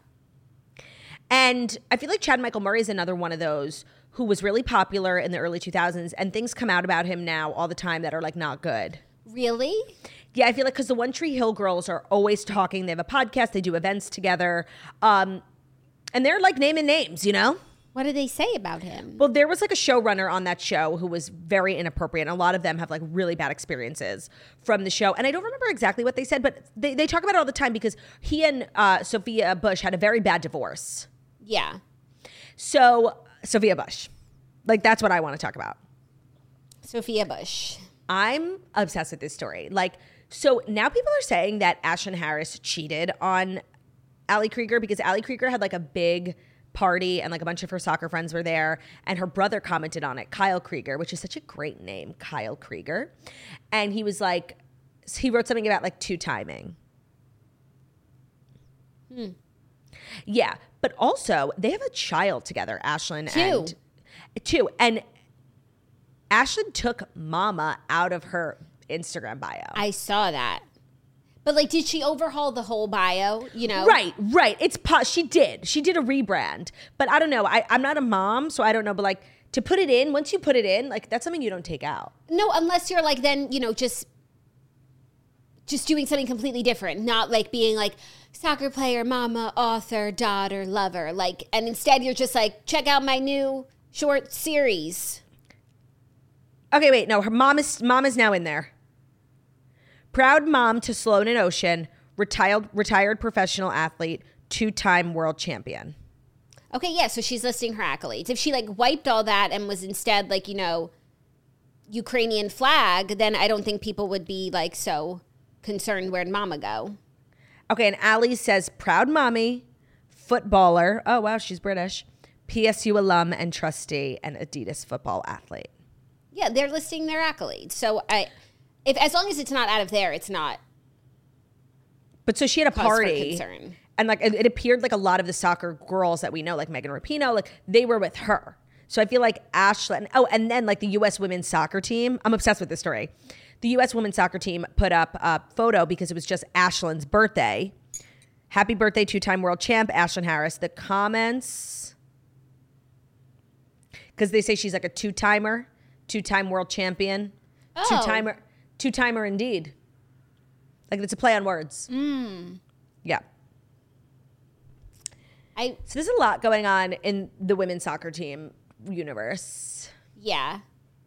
And I feel like Chad Michael Murray is another one of those who was really popular in the early two thousands, and things come out about him now all the time that are like not good. Really? Yeah, I feel like because the One Tree Hill girls are always talking. They have a podcast. They do events together. Um, and they're like naming names, you know? What did they say about him? Well, there was like a showrunner on that show who was very inappropriate. And a lot of them have like really bad experiences from the show. And I don't remember exactly what they said, but they, they talk about it all the time because he and uh, Sophia Bush had a very bad divorce. Yeah. So, Sophia Bush. Like, that's what I want to talk about. Sophia Bush. I'm obsessed with this story. Like, so now people are saying that Ashlyn Harris cheated on Ali Krieger because Ali Krieger had like a big party and like a bunch of her soccer friends were there, and her brother commented on it, Kyle Krieger, which is such a great name, Kyle Krieger. And he was like, he wrote something about like two timing. Hmm. Yeah, but also they have a child together, Ashlyn Two. and two. And Ashlyn took mama out of her Instagram bio. I saw that. But like, did she overhaul the whole bio? You know, Right, right. It's po- she did. She did a rebrand, but I don't know. I, I'm not a mom, so I don't know. But like, to put it in, once you put it in, like that's something you don't take out. No, unless you're like then you know just just doing something completely different, not like being like soccer player, mama, author, daughter, lover. Like, and instead you're just like, check out my new short series. Okay, wait. No, her mom is mom is now in there. Proud mom to Sloan and Ocean, retired retired professional athlete, two-time world champion. Okay, yeah, so she's listing her accolades. If she like wiped all that and was instead like, you know, Ukrainian flag, then I don't think people would be like so concerned where'd mama go. Okay, and Ali says proud mommy, footballer. Oh, wow, she's British. P S U alum and trustee and Adidas football athlete. Yeah, they're listing their accolades. So I if as long as it's not out of there, it's not But so she had a cause for party. concern. And like it, it appeared like a lot of the soccer girls that we know, like Megan Rapinoe, like they were with her. So I feel like Ashlyn, oh, and then like the U S women's soccer team. I'm obsessed with this story. The U S women's soccer team put up a photo because it was just Ashlyn's birthday. Happy birthday, two-time world champ, Ashlyn Harris. The comments, because they say she's like a two-timer, two-time world champion, Oh. two-timer, two-timer indeed. Like it's a play on words. Mm. Yeah. I So there's a lot going on in the women's soccer team universe. yeah.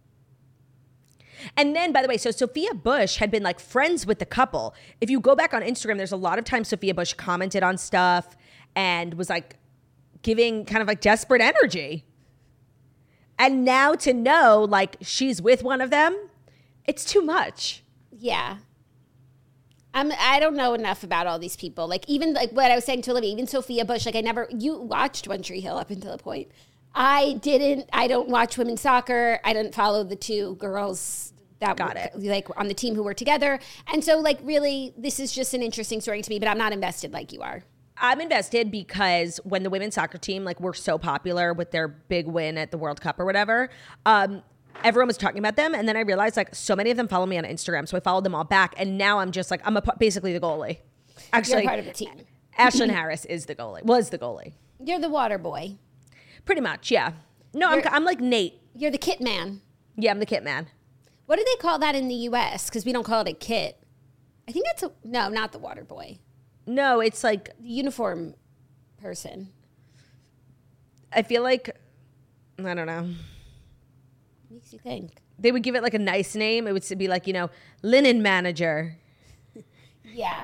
And then, by the way, so Sophia Bush had been like friends with the couple. If you go back on Instagram, there's a lot of times Sophia Bush commented on stuff and was like giving kind of like desperate energy. And now to know like she's with one of them, it's too much. Yeah. I'm, I don't know enough about all these people. Like, even like what I was saying to Olivia, even Sophia Bush, like I never, you watched One Tree Hill up until a point. I didn't, I don't watch women's soccer. I didn't follow the two girls that Got were it. like on the team who were together. And so like really, this is just an interesting story to me, but I'm not invested like you are. I'm invested because when the women's soccer team like were so popular with their big win at the World Cup or whatever, um, everyone was talking about them. And then I realized like so many of them follow me on Instagram. So I followed them all back. And now I'm just like, I'm a, basically the goalie. Actually, You're part of the team. Ashlyn Harris is the goalie, was the goalie. You're the water boy. Pretty much, yeah. No, I'm, You're- I'm like Nate. You're the kit man. Yeah, I'm the kit man. What do they call that in the U S? Because we don't call it a kit. I think that's a, no, not the water boy. No, it's like, The uniform person. I feel like, I don't know. Makes you think. They would give it like a nice name. It would be like, you know, linen manager. Yeah.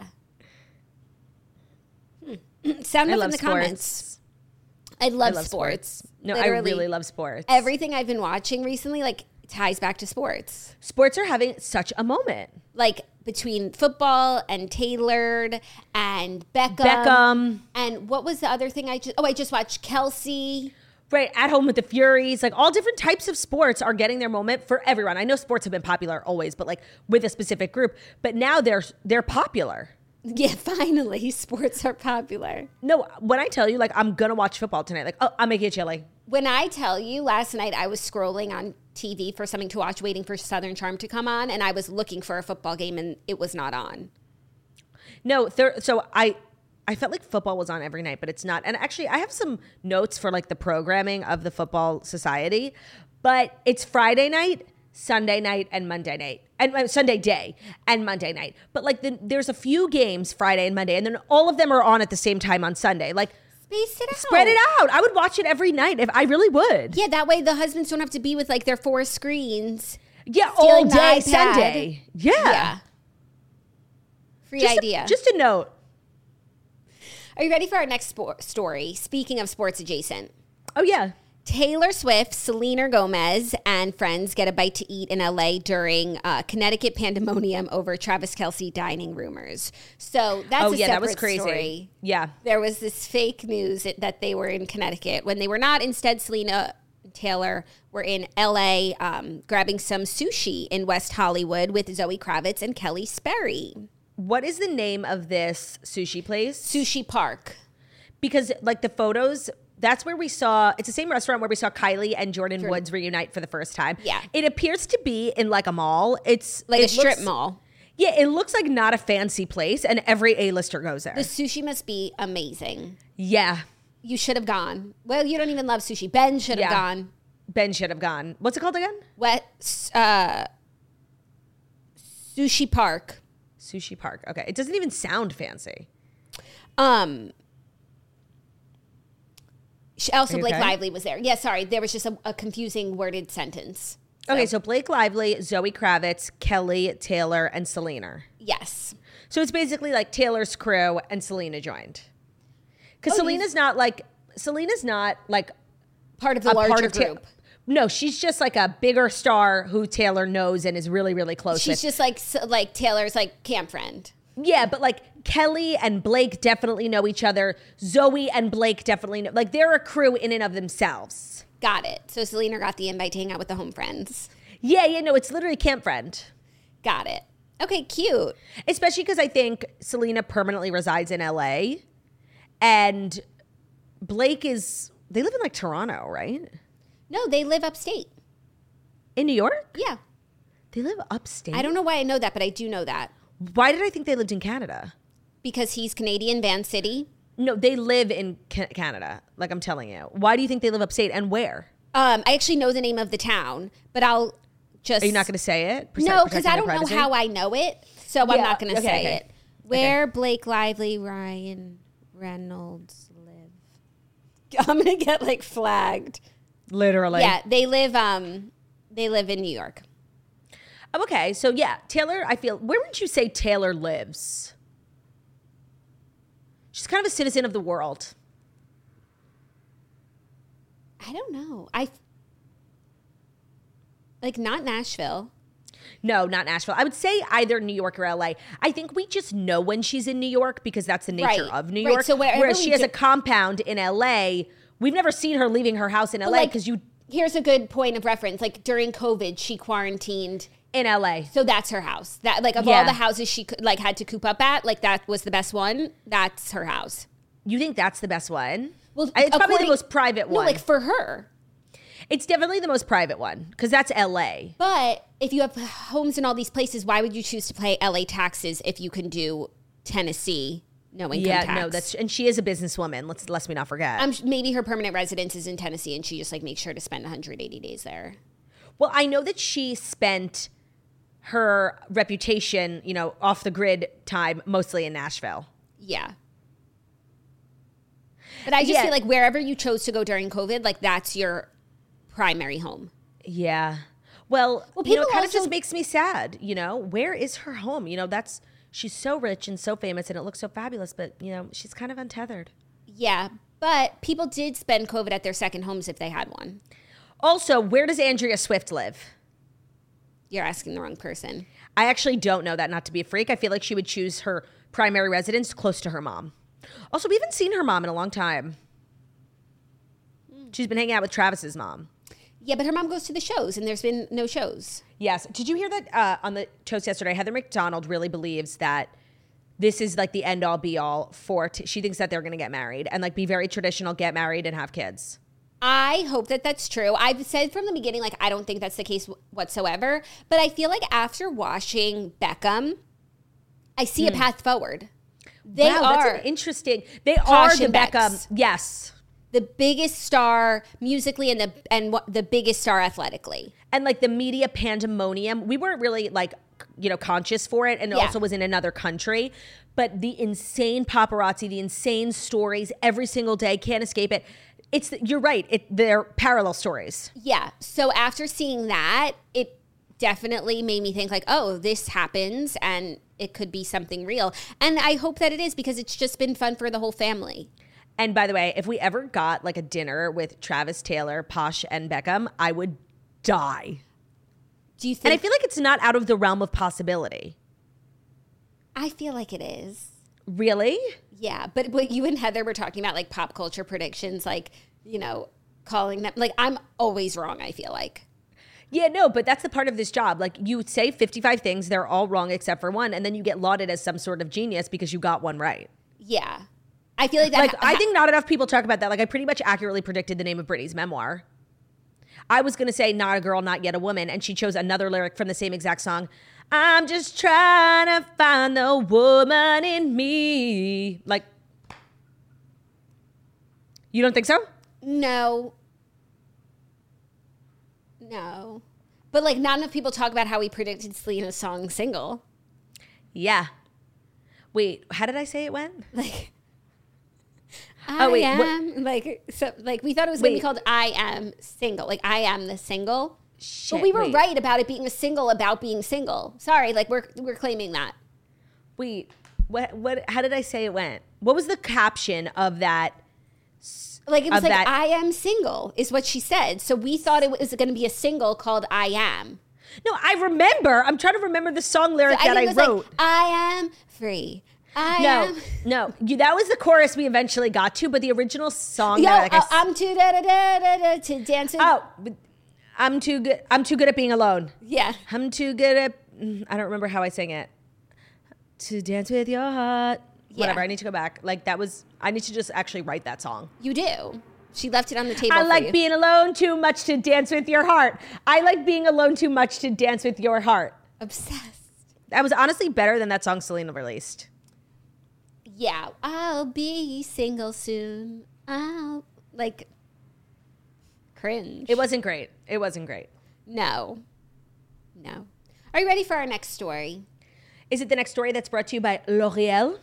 Hmm. Sound I off love in the sports. comments. I love, I love sports. sports. No, Literally, I really love sports. everything I've been watching recently like ties back to sports. Sports are having such a moment. Like between football and Tailored and Beckham. Beckham. And what was the other thing I just, oh, I just watched Kelsey. Right, At Home with the Furies, like all different types of sports are getting their moment for everyone. I know sports have been popular always, but like with a specific group. But now they're they're popular. Yeah, finally, sports are popular. No, when I tell you, like I'm gonna watch football tonight, like oh, I'm making it chili. When I tell you, last night I was scrolling on T V for something to watch, waiting for Southern Charm to come on, and I was looking for a football game, and it was not on. No, there, so I I felt like football was on every night, but it's not. And actually, I have some notes for like the programming of the Football Society, but it's Friday night, Sunday night, and Monday night, and uh, Sunday day and Monday night. But like the, there's a few games Friday and Monday, and then all of them are on at the same time on Sunday. Like Space it out. Spread it out. I would watch it every night if I really would. Yeah, that way the husbands don't have to be with like their four screens. Yeah, all Stealing the day iPad. Sunday. Yeah. Yeah. Free Just idea. A, just a note. Are you ready for our next sport story? Speaking of sports adjacent. Oh, yeah. Taylor Swift, Selena Gomez, and friends get a bite to eat in L A during uh, Connecticut pandemonium over Travis Kelce dining rumors. So that's Oh, a yeah, separate that was crazy. story. Yeah. There was this fake news that they were in Connecticut when they were not. Instead, Selena and Taylor were in L A um, grabbing some sushi in West Hollywood with Zoe Kravitz and Kelly Sperry. What is the name of this sushi place? Sushi Park. Because, like, the photos, that's where we saw, it's the same restaurant where we saw Kylie and Jordan, Jordan. Woods reunite for the first time. Yeah. It appears to be in, like, a mall. It's Like it a strip looks- mall. Yeah, it looks like not a fancy place, and every A-lister goes there. The sushi must be amazing. yeah. You should have gone. Well, you don't even love sushi. Ben should have Yeah. gone. Ben should have gone. What's it called again? Wet uh, Sushi Park. Sushi Park. Okay. It doesn't even sound fancy. Um. sh- Also, Are you Blake okay? Lively was there. Yeah, sorry, there was just a, a confusing worded sentence. Okay, so Blake Lively, Zoe Kravitz, Kelly, Taylor, and Selena. Yes. So it's basically like Taylor's crew and Selena joined. Because Oh, Selena's not like, Selena's not like Part of the a larger part of Ta- group. no, she's just like a bigger star who Taylor knows and is really, really close She's with. just like s- like Taylor's like camp friend. Yeah, but like Kelly and Blake definitely know each other. Zoe and Blake definitely know. Like they're a crew in and of themselves. Got it. So Selena got the invite to hang out with the home friends. Yeah, yeah, no, it's literally camp friend. Got it. Okay, cute. Especially because I think Selena permanently resides in L A. And Blake is, they live in like Toronto, right? No, they live upstate. In New York? Yeah. They live upstate? I don't know why I know that, but I do know that. Why did I think they lived in Canada? Because he's Canadian, Van City. No, they live in Ca- Canada, like I'm telling you. Why do you think they live upstate and where? Um, I actually know the name of the town, but I'll just... Are you not going to say it? Protect- No, because protecting I their don't know privacy? how I know it, so I'm Yeah, not going to okay, say okay. it. Where Blake Lively, Ryan Reynolds live. I'm going to get like flagged. Literally. Yeah, they live um they live in New York. Oh, okay, so yeah, Taylor, I feel, where would you say Taylor lives? She's kind of a citizen of the world. I don't know. I like not Nashville. No, not Nashville. I would say either New York or L A. I think we just know when she's in New York because that's the nature Right, of New right. York. So wherever Whereas we she has do- a compound in L A, we've never seen her leaving her house in L A like- because you Here's a good point of reference. Like during COVID, she quarantined. in L A. So that's her house. That like of Yeah. all the houses she could, like had to coop up at, like that was the best one. That's her house. You think that's the best one? Well, it's probably the according- most private No, one. like for her. It's definitely the most private one because that's L A. But if you have homes in all these places, why would you choose to pay L A taxes if you can do Tennessee no income Yeah, tax? no, that's and she is a businesswoman. Let's let's me not forget. I'm maybe her permanent residence is in Tennessee, and she just like makes sure to spend one hundred eighty days there. Well, I know that she spent her reputation, you know, off the grid time mostly in Nashville. Yeah. But I just Yeah. feel like wherever you chose to go during COVID, like that's your primary home. Yeah. Well, Well, you know, it people kind of also- just makes me sad, you know, where is her home? You know, that's, she's so rich and so famous and it looks so fabulous, but, you know, she's kind of untethered. Yeah. But people did spend COVID at their second homes if they had one. Also, where does Andrea Swift live? You're asking the wrong person. I actually don't know that, not to be a freak. I feel like she would choose her primary residence close to her mom. Also, we haven't seen her mom in a long time. She's been hanging out with Travis's mom. Yeah, but her mom goes to the shows, and there's been no shows. Yes. Did you hear that uh, on the toast yesterday? Heather McDonald really believes that this is like the end all be all for, t- she thinks that they're going to get married and like be very traditional, get married and have kids. I hope that that's true. I've said from the beginning, like, I don't think that's the case whatsoever. But I feel like after watching Beckham, I see a path forward. They wow, are that's an interesting. They Posh are the and Beckham. Becks. Yes. the biggest star musically and the and what, the biggest star athletically. And like the media pandemonium, we weren't really like you know, conscious for it, and it Yeah. also was in another country. But the insane paparazzi, the insane stories every single day, can't escape it. It's you're right. It they're parallel stories. Yeah. So after seeing that, it definitely made me think like, oh, this happens and it could be something real. And I hope that it is because it's just been fun for the whole family. And by the way, if we ever got like a dinner with Travis Taylor, Posh, and Beckham, I would die. Do you think? And I feel like it's not out of the realm of possibility. I feel like it is. Really? Yeah. But what you and Heather were talking about, like pop culture predictions, like, you know, calling them, like I'm always wrong, I feel like. Yeah, no, but that's the part of this job. Like you say fifty-five things, they're all wrong except for one, and then you get lauded as some sort of genius because you got one right. Yeah. I feel like that. Like ha- I think not enough people talk about that. Like I pretty much accurately predicted the name of Britney's memoir. I was going to say not a girl, not yet a woman, and she chose another lyric from the same exact song. I'm just trying to find the woman in me. Like, you don't think so? No. No. But like not enough people talk about how we predicted Selena's song Single. Yeah. Wait, how did I say it went? Like Oh, I wait, what- am like so like we thought it was going to be Wait. called I Am Single. Like I am the single. Shit, But we were wait. right about it being a single about being single. Sorry, like we're we're claiming that. Wait, what? What? How did I say it went? What was the caption of that? Like it was Of like that- I am single is what she said. So we thought it was going to be a single called I Am. No, I remember. I'm trying to remember the song lyric So that I think it was wrote. like I am free. I no, am. no, you, that was the chorus we eventually got to, but the original song. Yo, that, like, I uh, s- I'm too da da da da da to dance with. oh, but I'm too good. I'm too good at being alone. Yeah. I'm too good at. mm, I don't remember how I sang it. To dance with your heart. Whatever. Yeah. I need to go back. Like that was. I need to just actually write that song. You do. She left it on the table I for like you. being alone too much to dance with your heart. I like being alone too much to dance with your heart. Obsessed. That was honestly better than that song Selena released. Yeah. I'll be single soon. I'll like cringe. It wasn't great. It wasn't great. No. No. Are you ready for our next story? Is it the next story that's brought to you by L'Oreal?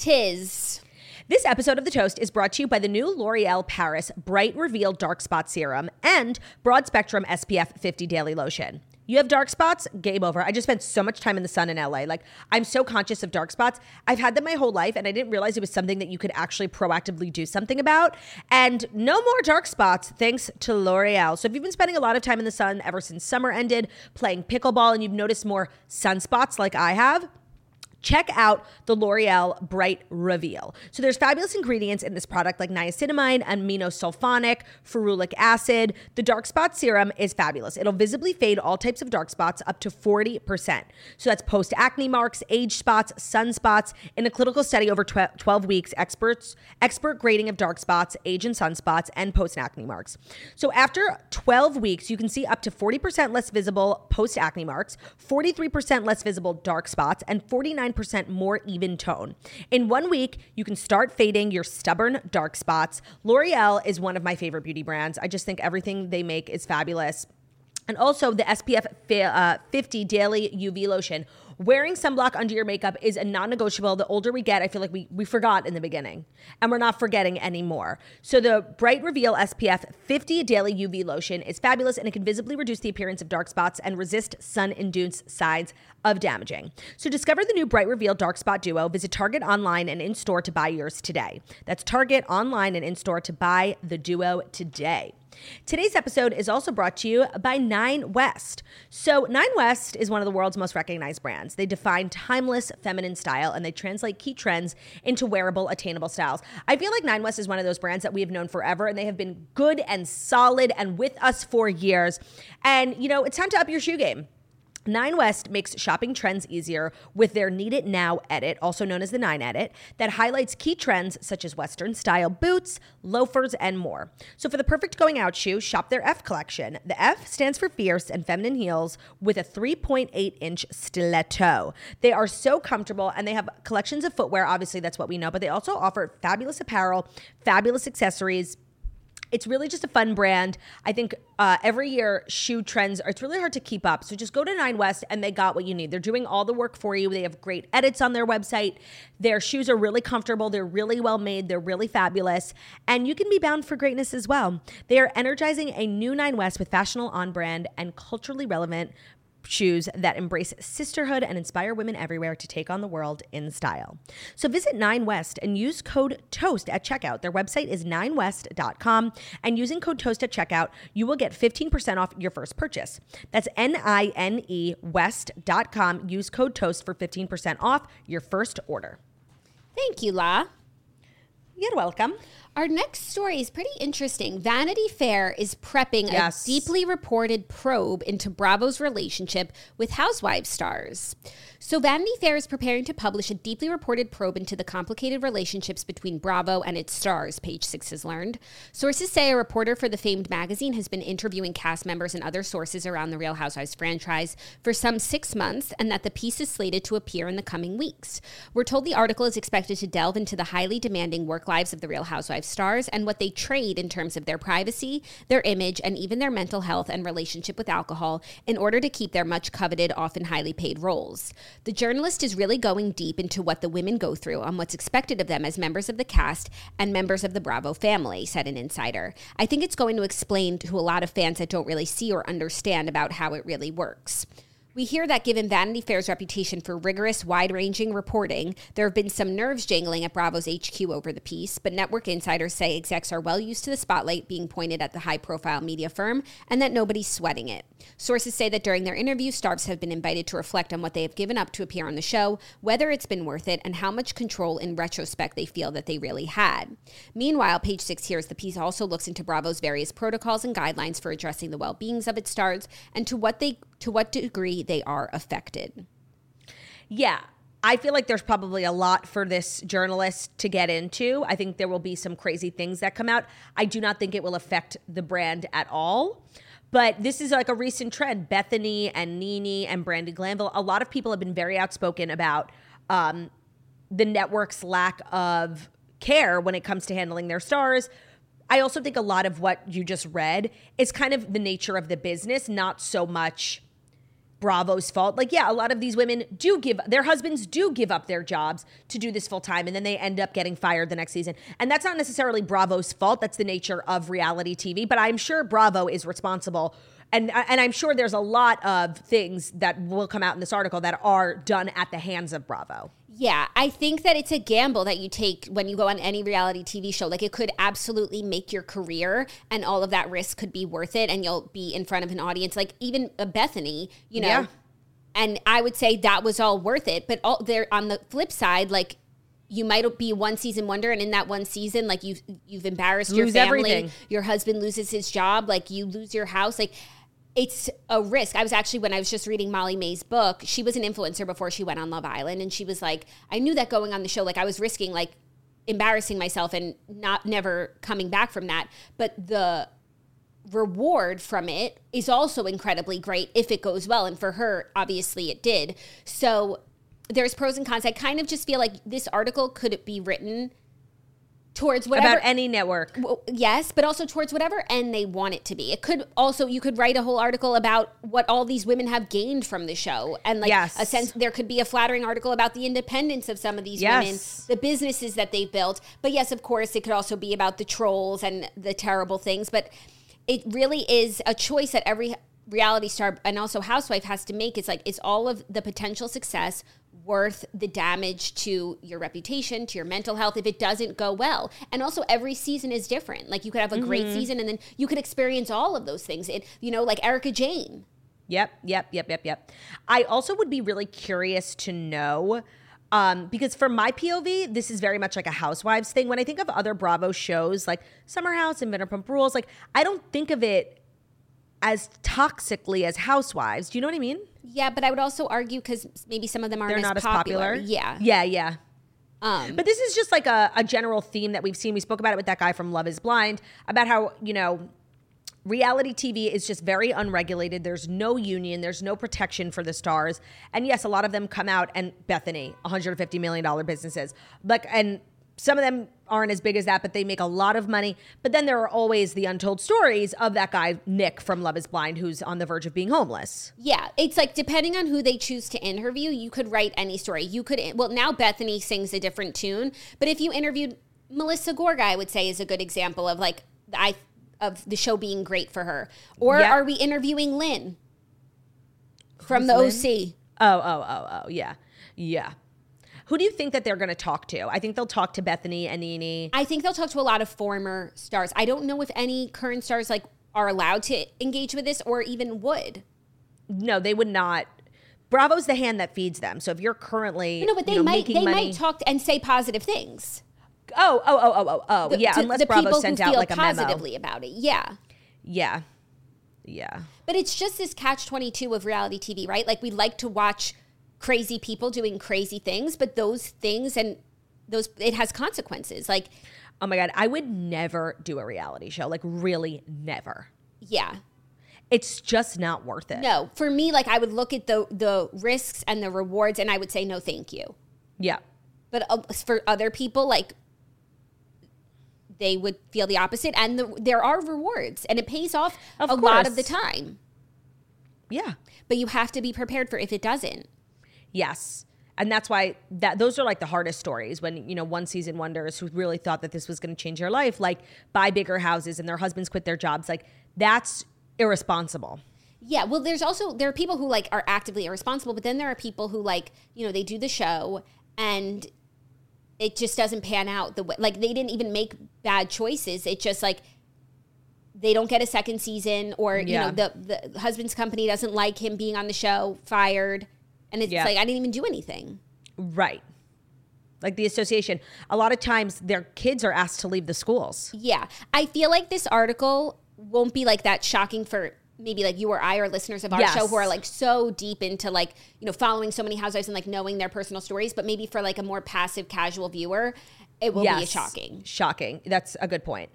Tis. This episode of The Toast is brought to you by the new L'Oreal Paris Bright Reveal Dark Spot Serum and Broad Spectrum S P F fifty Daily Lotion. You have dark spots? Game over. I just spent so much time in the sun in L A. Like, I'm so conscious of dark spots. I've had them my whole life, and I didn't realize it was something that you could actually proactively do something about. And no more dark spots, thanks to L'Oreal. So if you've been spending a lot of time in the sun ever since summer ended, playing pickleball, and you've noticed more sunspots like I have, check out the L'Oreal Bright Reveal. So there's fabulous ingredients in this product like niacinamide, aminosulfonic, ferulic acid. The dark spot serum is fabulous. It'll visibly fade all types of dark spots up to forty percent. So that's post-acne marks, age spots, sunspots. In a clinical study over twelve weeks, experts expert grading of dark spots, age and sunspots, and post-acne marks. So after twelve weeks, you can see up to forty percent less visible post-acne marks, forty-three percent less visible dark spots, and forty-nine percent more even tone. In one week, you can start fading your stubborn dark spots. L'Oreal is one of my favorite beauty brands. I just think everything they make is fabulous. And also the S P F fifty Daily U V Lotion. Wearing sunblock under your makeup is a non-negotiable. The older we get, I feel like we, we forgot in the beginning, and we're not forgetting anymore. So the Bright Reveal S P F fifty Daily U V Lotion is fabulous, and it can visibly reduce the appearance of dark spots and resist sun-induced signs of damaging. So discover the new Bright Reveal Dark Spot Duo. Visit Target online and in-store to buy yours today. That's Target online and in-store to buy the Duo today. Today's episode is also brought to you by Nine West. So Nine West is one of the world's most recognized brands. They define timeless feminine style, and they translate key trends into wearable, attainable styles. I feel like Nine West is one of those brands that we have known forever, and they have been good and solid and with us for years. And, you know, it's time to up your shoe game. Nine West makes shopping trends easier with their Need It Now edit, also known as the Nine Edit, that highlights key trends such as Western style boots, loafers, and more. So for the perfect going out shoe, shop their F collection. The F stands for fierce and feminine heels with a three point eight inch stiletto. They are so comfortable, and they have collections of footwear. Obviously, that's what we know, but they also offer fabulous apparel, fabulous accessories, It's really just a fun brand. I think uh, every year shoe trends, are, it's really hard to keep up. So just go to Nine West and they got what you need. They're doing all the work for you. They have great edits on their website. Their shoes are really comfortable. They're really well made. They're really fabulous. And you can be bound for greatness as well. They are energizing a new Nine West with fashionable on-brand and culturally relevant shoes that embrace sisterhood and inspire women everywhere to take on the world in style. So visit Nine West and use code TOAST at checkout. Their website is nine west dot com, and using code TOAST at checkout, you will get fifteen percent off your first purchase. That's N I N E west dot com. Use code TOAST for fifteen percent off your first order. Thank you, La. You're welcome. Our next story is pretty interesting. Vanity Fair is prepping Yes. a deeply reported probe into Bravo's relationship with Housewives stars. So Vanity Fair is preparing to publish a deeply reported probe into the complicated relationships between Bravo and its stars, Page Six has learned. Sources say a reporter for the famed magazine has been interviewing cast members and other sources around the Real Housewives franchise for some six months, and that the piece is slated to appear in the coming weeks. We're told the article is expected to delve into the highly demanding work lives of the Real Housewives stars and what they trade in terms of their privacy, their image, and even their mental health and relationship with alcohol in order to keep their much coveted, often highly paid roles. The journalist is really going deep into what the women go through and what's expected of them as members of the cast and members of the Bravo family, said an insider. I think it's going to explain to a lot of fans that don't really see or understand about how it really works. We hear that given Vanity Fair's reputation for rigorous, wide-ranging reporting, there have been some nerves jangling at Bravo's H Q over the piece, but network insiders say execs are well used to the spotlight being pointed at the high-profile media firm and that nobody's sweating it. Sources say that during their interview, stars have been invited to reflect on what they have given up to appear on the show, whether it's been worth it, and how much control in retrospect they feel that they really had. Meanwhile, Page Six hears the piece also looks into Bravo's various protocols and guidelines for addressing the well-beings of its stars and to what they to what degree they are affected. Yeah. I feel like there's probably a lot for this journalist to get into. I think there will be some crazy things that come out. I do not think it will affect the brand at all. But this is like a recent trend. Bethany and Nene and Brandi Glanville, a lot of people have been very outspoken about um, the network's lack of care when it comes to handling their stars. I also think a lot of what you just read is kind of the nature of the business, not so much Bravo's fault. Like, yeah, a lot of these women do give, their husbands do give up their jobs to do this full time, and then they end up getting fired the next season. And that's not necessarily Bravo's fault. That's the nature of reality T V. But I'm sure Bravo is responsible. And, and I'm sure there's a lot of things that will come out in this article that are done at the hands of Bravo. Yeah, I think that it's a gamble that you take when you go on any reality T V show. Like, it could absolutely make your career, and all of that risk could be worth it, and you'll be in front of an audience. Like, even Bethany, you know, Yeah. and I would say that was all worth it. But all there on the flip side, like, you might be one season wonder, and in that one season, like, you've, you've embarrassed your Lose family. everything. Your husband loses his job. Like, you lose your house. Like, it's a risk. I was actually, when I was just reading Molly May's book, she was an influencer before she went on Love Island. And she was like, I knew that going on the show, like, I was risking, like, embarrassing myself and not never coming back from that. But the reward from it is also incredibly great if it goes well. And for her, obviously it did. So there's pros and cons. I kind of just feel like this article could be written towards whatever About any network. Well, yes, but also towards whatever end they want it to be. It could also, you could write a whole article about what all these women have gained from the show. And like Yes. a sense, there could be a flattering article about the independence of some of these Yes. women, the businesses that they've built. But yes, of course, it could also be about the trolls and the terrible things. But it really is a choice that every reality star and also housewife has to make. It's like, it's all of the potential success worth the damage to your reputation, to your mental health, if it doesn't go well. And also, every season is different. Like, you could have a mm-hmm. great season, and then you could experience all of those things. It, you know, like Erica Jane. Yep, yep, yep, yep, yep. I also would be really curious to know, um, because from my P O V, this is very much like a Housewives thing. When I think of other Bravo shows like Summer House and Vanderpump Rules, like, I don't think of it as toxically as Housewives. Do you know what I mean? Yeah, but I would also argue, because maybe some of them aren't They're as not as popular. popular. Yeah. Yeah, yeah. Um, But this is just like a, a general theme that we've seen. We spoke about it with that guy from Love is Blind, about how, you know, reality T V is just very unregulated. There's no union. There's no protection for the stars. And yes, a lot of them come out, and Bethany, one hundred fifty million dollars businesses. Like, and some of them aren't as big as that, but they make a lot of money. But then there are always the untold stories of that guy, Nick from Love is Blind, who's on the verge of being homeless. Yeah. It's like, depending on who they choose to interview, you could write any story. You could, well, now Bethany sings a different tune, but if you interviewed Melissa Gorga, I would say is a good example of like, I, of the show being great for her. Or Yep. are we interviewing Lynn from Who's the Lynn? O C? Oh, oh, oh, oh, yeah. Yeah. Who do you think that they're going to talk to? I think they'll talk to Bethany and Nene. I think they'll talk to a lot of former stars. I don't know if any current stars like are allowed to engage with this or even would. No, they would not. Bravo's the hand that feeds them. So if you're currently, No, but they you know, might making they money, might talk and say positive things. Oh, oh, oh, oh, oh, oh, The- yeah. to Unless the Bravo people sent who out feel like a memo. positively about it. Yeah. Yeah, yeah. But it's just this catch twenty-two of reality T V, right? Like we like to watch crazy people doing crazy things, but those things and those it has consequences. Like, Oh my God, I would never do a reality show. Like really, never. yeah. It's just not worth it. No, for me, like I would look at the the risks and the rewards, and I would say no, thank you. Yeah. But uh, for other people, like they would feel the opposite, and the, there are rewards, and it pays off Of a lot of the course. time. Yeah. But you have to be prepared for if it doesn't. Yes. And that's why that those are like the hardest stories when, you know, one season wonders who really thought that this was going to change their life, like buy bigger houses and their husbands quit their jobs. Like that's irresponsible. Yeah, well, there's also there are people who like are actively irresponsible, but then there are people who like you know they do the show and it just doesn't pan out the way like they didn't even make bad choices. It just like they don't get a second season, or you Yeah. know the the husband's company doesn't like him being on the show, fired, and it's Yeah. like I didn't even do anything. Right. Like the association. A lot of times their kids are asked to leave the schools. Yeah, I feel like this article won't be like that shocking for maybe like you or I or listeners of our Yes. show who are like so deep into like, you know, following so many housewives and like knowing their personal stories, but maybe for like a more passive casual viewer, it will be Yes. shocking. Shocking. That's a good point.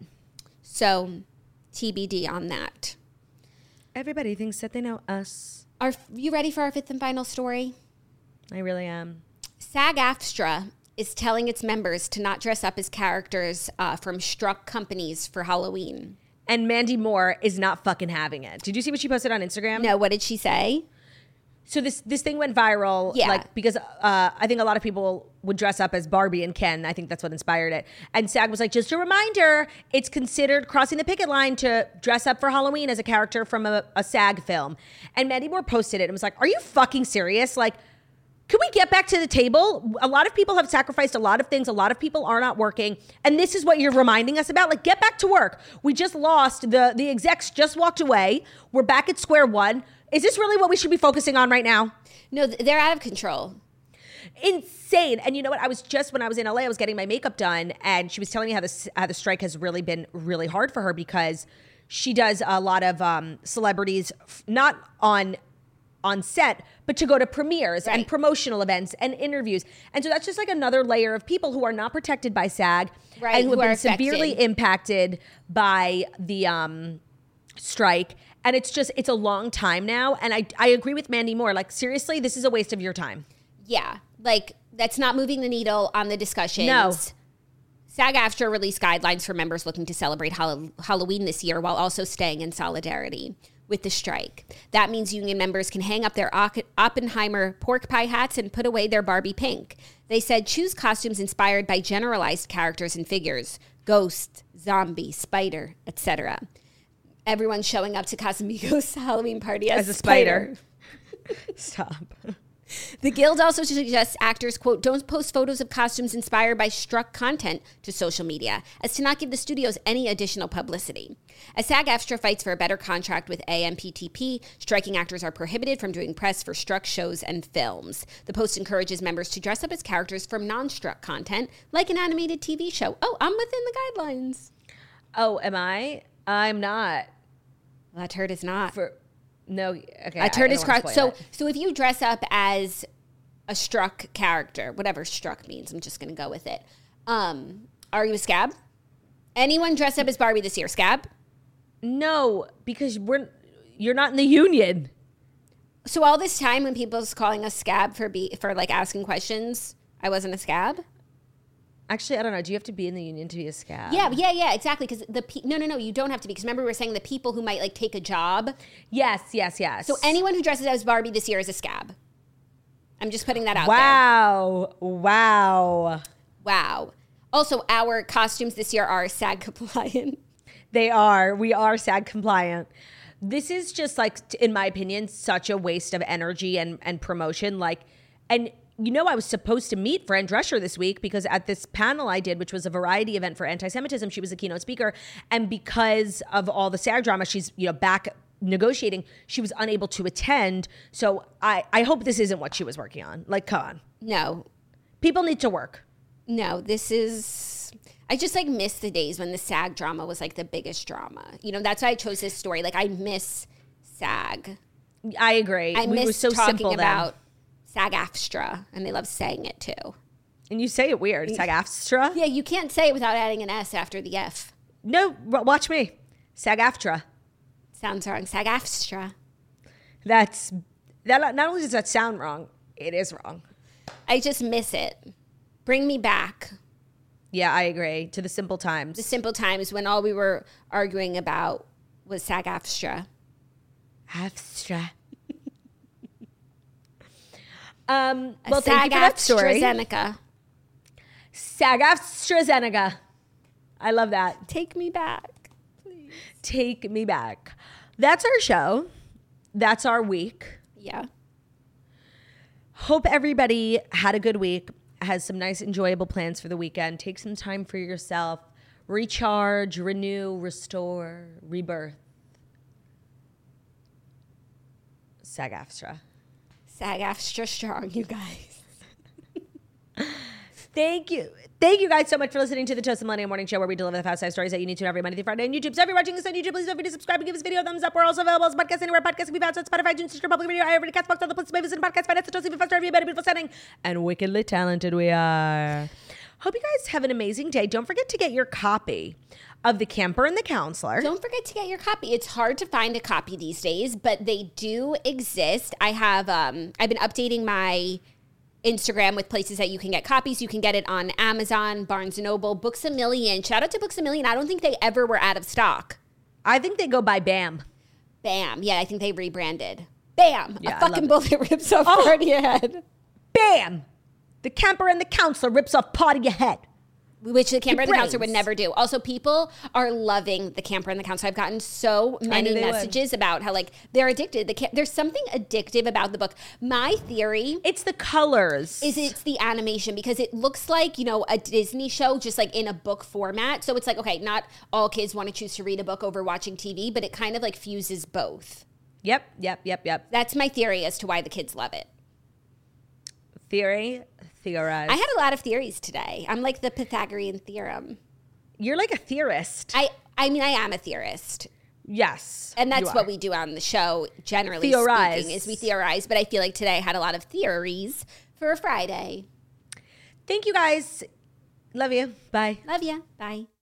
So T B D on that. Everybody thinks that they know us. Are you ready for our fifth and final story? I really am. SAG-AFTRA is telling its members to not dress up as characters uh, from struck companies for Halloween. And Mandy Moore is not fucking having it. Did you see what she posted on Instagram? No, what did she say? So this this thing went viral, Yeah. like because uh, I think a lot of people would dress up as Barbie and Ken. I think that's what inspired it. And SAG was like, just a reminder, it's considered crossing the picket line to dress up for Halloween as a character from a, a SAG film. And Mandy Moore posted it and was like, are you fucking serious? Like, can we get back to the table? A lot of people have sacrificed a lot of things. A lot of people are not working. And this is what you're reminding us about? Like, get back to work. We just lost. The, the execs just walked away. We're back at square one. Is this really what we should be focusing on right now? No, th- they're out of control. Insane. And you know what? I was just, when I was in L A, I was getting my makeup done. And she was telling me how, this, how the strike has really been really hard for her because she does a lot of um, celebrities, f- not on on set, but to go to premieres and Right. promotional events and interviews. And so that's just like another layer of people who are not protected by SAG Right, and who, who have are been severely affected. impacted by the um, strike. And it's just, it's a long time now. And I, I agree with Mandy Moore. Like, seriously, this is a waste of your time. Yeah, like that's not moving the needle on the discussions. No. SAG-AFTRA released guidelines for members looking to celebrate Hall- Halloween this year while also staying in solidarity with the strike. That means union members can hang up their Ock- Oppenheimer pork pie hats and put away their Barbie pink. They said choose costumes inspired by generalized characters and figures, ghost, zombie, spider, et cetera. Everyone's showing up to Casamigos' Halloween party as, As a spider. Stop. The Guild also suggests actors, quote, don't post photos of costumes inspired by struck content to social media, as to not give the studios any additional publicity. As SAG-AFTRA fights for a better contract with A M P T P, striking actors are prohibited from doing press for struck shows and films. The Post encourages members to dress up as characters from non-struck content, like an animated T V show. Oh, I'm within the guidelines. Oh, am I? I'm not. Well, that turd is not. For no, okay. A turd I is don't wanna crossed. spoil So, it. so if you dress up as a struck character, whatever struck means, I'm just going to go with it. Um, are you a scab? Anyone dressed up as Barbie this year? Scab? No, because we're you're not in the union. So all this time when people's calling us scab for be for like asking questions, I wasn't a scab. Actually, I don't know. Do you have to be in the union to be a scab? Yeah, yeah, yeah, exactly. Because the pe- no, no, no, you don't have to be. Because remember, we were saying the people who might like take a job. Yes, yes, yes. So anyone who dresses as Barbie this year is a scab. I'm just putting that out wow. there. Wow, wow, wow. Also, our costumes this year are SAG compliant. They are. We are SAG compliant. This is just like, in my opinion, such a waste of energy and and promotion. Like, and. You know, I was supposed to meet Fran Drescher this week because at this panel I did, which was a variety event for anti-Semitism, she was a keynote speaker. And because of all the SAG drama, she's, you know, back negotiating. She was unable to attend. So I, I hope this isn't what she was working on. Like, come on. No. People need to work. No, this is... I just, like, miss the days when the SAG drama was, like, the biggest drama. You know, that's why I chose this story. Like, I miss SAG. I agree. I we miss were so talking simple about... then. SAG-AFTRA, and they love saying it too. And you say it weird, SAG-AFTRA? Yeah, you can't say it without adding an S after the F. No, watch me. SAG-AFTRA. Sounds wrong. SAG-AFTRA. That's, that. Not only does that sound wrong, it is wrong. I just miss it. Bring me back. Yeah, I agree. To the simple times. The simple times when all we were arguing about was SAG-AFTRA. AFTRA. Um, well, thank SAG you for that story. AstraZeneca. SAG AstraZeneca. I love that. Take me back, please. Take me back. That's our show. That's our week. Yeah. Hope everybody had a good week, has some nice, enjoyable plans for the weekend. Take some time for yourself. Recharge, renew, restore, rebirth. SAG AFTRA. SAG-AFTRA strong, you guys. Thank you. Thank you guys so much for listening to the Toast Millennial Morning Show, where we deliver the fast five stories that you need to know every Monday through Friday on YouTube. So if you're watching this on YouTube, please don't forget to subscribe and give this video a thumbs up. We're also available as podcasts anywhere podcasts can be found on Spotify, iTunes, Stitcher, Public Radio, iHeartRadio, Castbox, all the places and podcast. Find us at Toast Even Faster, better, beautiful setting, and wickedly talented we are. Hope you guys have an amazing day. Don't forget to get your copy of The Camper and the Counselor. Don't forget to get your copy. It's hard to find a copy these days, but they do exist. I have, um, I've been updating my Instagram with places that you can get copies. You can get it on Amazon, Barnes and Noble, Books A Million. Shout out to Books A Million. I don't think they ever were out of stock. I think they go by BAM. BAM. Yeah, I think they rebranded. BAM. Yeah, a fucking bullet rips off oh. part of your head. BAM. The Camper and the Counselor rips off part of your head. Which the Camper and the brains. Counselor would never do. Also, people are loving the Camper and the Counselor. I've gotten so many messages would. about how, like, they're addicted. The cam- There's something addictive about the book. My theory... It's the colors. Is it's the animation, because it looks like, you know, a Disney show just, like, in a book format. So it's like, okay, not all kids want to choose to read a book over watching T V, but it kind of, like, fuses both. Yep, yep, yep, yep. That's my theory as to why the kids love it. Theory, theorize. I had a lot of theories today. I'm like the Pythagorean theorem. You're like a theorist. I, I mean, I am a theorist. Yes. And that's you what are. we do on the show, generally Theorize. speaking, is we theorize. But I feel like today I had a lot of theories for a Friday. Thank you guys. Love you. Bye. Love ya. Bye.